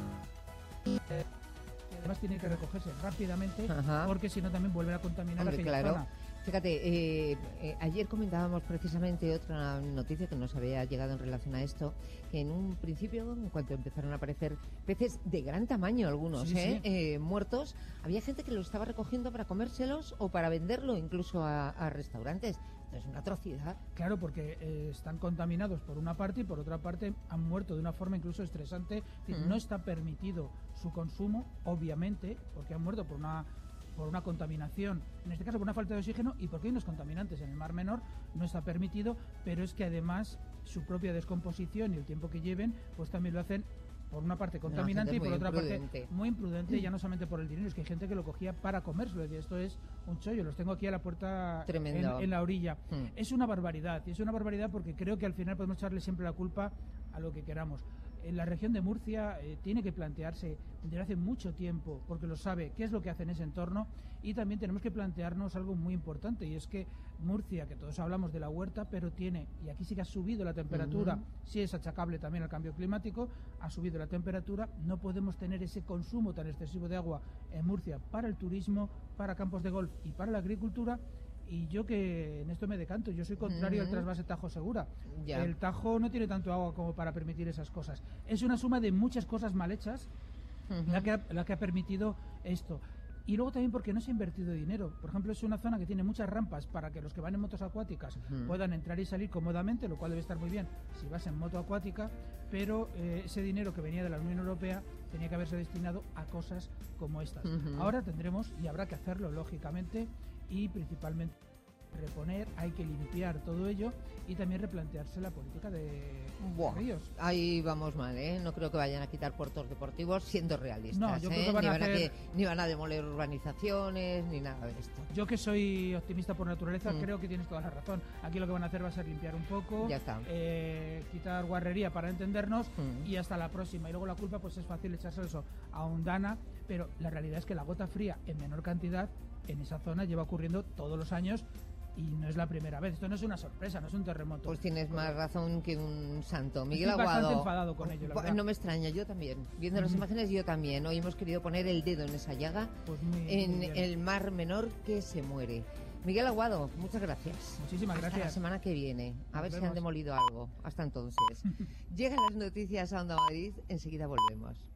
Eh, además tienen que recogerse rápidamente Ajá. porque si no también vuelven a contaminar Hombre, aquella claro. zona. Fíjate, eh, eh, ayer comentábamos precisamente otra noticia que nos había llegado en relación a esto, que en un principio, en cuanto empezaron a aparecer peces de gran tamaño algunos, sí, ¿eh? Sí. Eh, muertos, había gente que los estaba recogiendo para comérselos o para venderlo incluso a, a restaurantes. Es una atrocidad. Claro, porque eh, están contaminados por una parte y por otra parte han muerto de una forma incluso estresante. Es decir, mm. no está permitido su consumo, obviamente, porque han muerto por una por una contaminación, en este caso por una falta de oxígeno y porque hay unos contaminantes en el Mar Menor, no está permitido, pero es que además su propia descomposición y el tiempo que lleven, pues también lo hacen por una parte contaminante y por otra imprudente. parte muy imprudente, ya no solamente por el dinero, es que hay gente que lo cogía para comérselo, y esto es un chollo, los tengo aquí a la puerta en, en la orilla. Mm. Es una barbaridad, y es una barbaridad porque creo que al final podemos echarle siempre la culpa a lo que queramos. En la región de Murcia eh, tiene que plantearse desde hace mucho tiempo, porque lo sabe, qué es lo que hace en ese entorno, y también tenemos que plantearnos algo muy importante, y es que Murcia, que todos hablamos de la huerta, pero tiene, y aquí sí que ha subido la temperatura, uh-huh. sí es achacable también al cambio climático, ha subido la temperatura, no podemos tener ese consumo tan excesivo de agua en Murcia para el turismo, para campos de golf y para la agricultura. Y yo que en esto me decanto, yo soy contrario uh-huh. al trasvase Tajo Segura. Ya. El Tajo no tiene tanto agua como para permitir esas cosas. Es una suma de muchas cosas mal hechas uh-huh. la, que ha, la que ha permitido esto. Y luego también porque no se ha invertido dinero. Por ejemplo, es una zona que tiene muchas rampas para que los que van en motos acuáticas uh-huh. puedan entrar y salir cómodamente, lo cual debe estar muy bien si vas en moto acuática, pero eh, ese dinero que venía de la Unión Europea tenía que haberse destinado a cosas como estas. Uh-huh. Ahora tendremos, y habrá que hacerlo lógicamente, y principalmente reponer, hay que limpiar todo ello y también replantearse la política de Buah, ríos. Ahí vamos mal, ¿eh? No creo que vayan a quitar puertos deportivos siendo realistas. No, yo ¿eh? creo que van ni, a van hacer... a que, ni van a demoler urbanizaciones, ni nada de esto. Yo que soy optimista por naturaleza, mm. creo que tienes toda la razón. Aquí lo que van a hacer va a ser limpiar un poco, ya está. Eh, quitar guarrería para entendernos mm. y hasta la próxima. Y luego la culpa, pues es fácil echarse eso a Ondana, pero la realidad es que la gota fría en menor cantidad en esa zona lleva ocurriendo todos los años y no es la primera vez. Esto no es una sorpresa, no es un terremoto. Pues tienes Pero... más razón que un santo. Miguel Estoy Aguado. bastante enfadado con ello, la verdad. No me extraña, yo también. Viendo mm-hmm. las imágenes, yo también. Hoy hemos querido poner el dedo en esa llaga, pues muy, en muy el Mar Menor que se muere. Miguel Aguado, muchas gracias. Muchísimas Hasta gracias. la semana que viene. A Nos ver vemos. si han demolido algo. Hasta entonces. Llegan las noticias a Onda Madrid. Enseguida volvemos.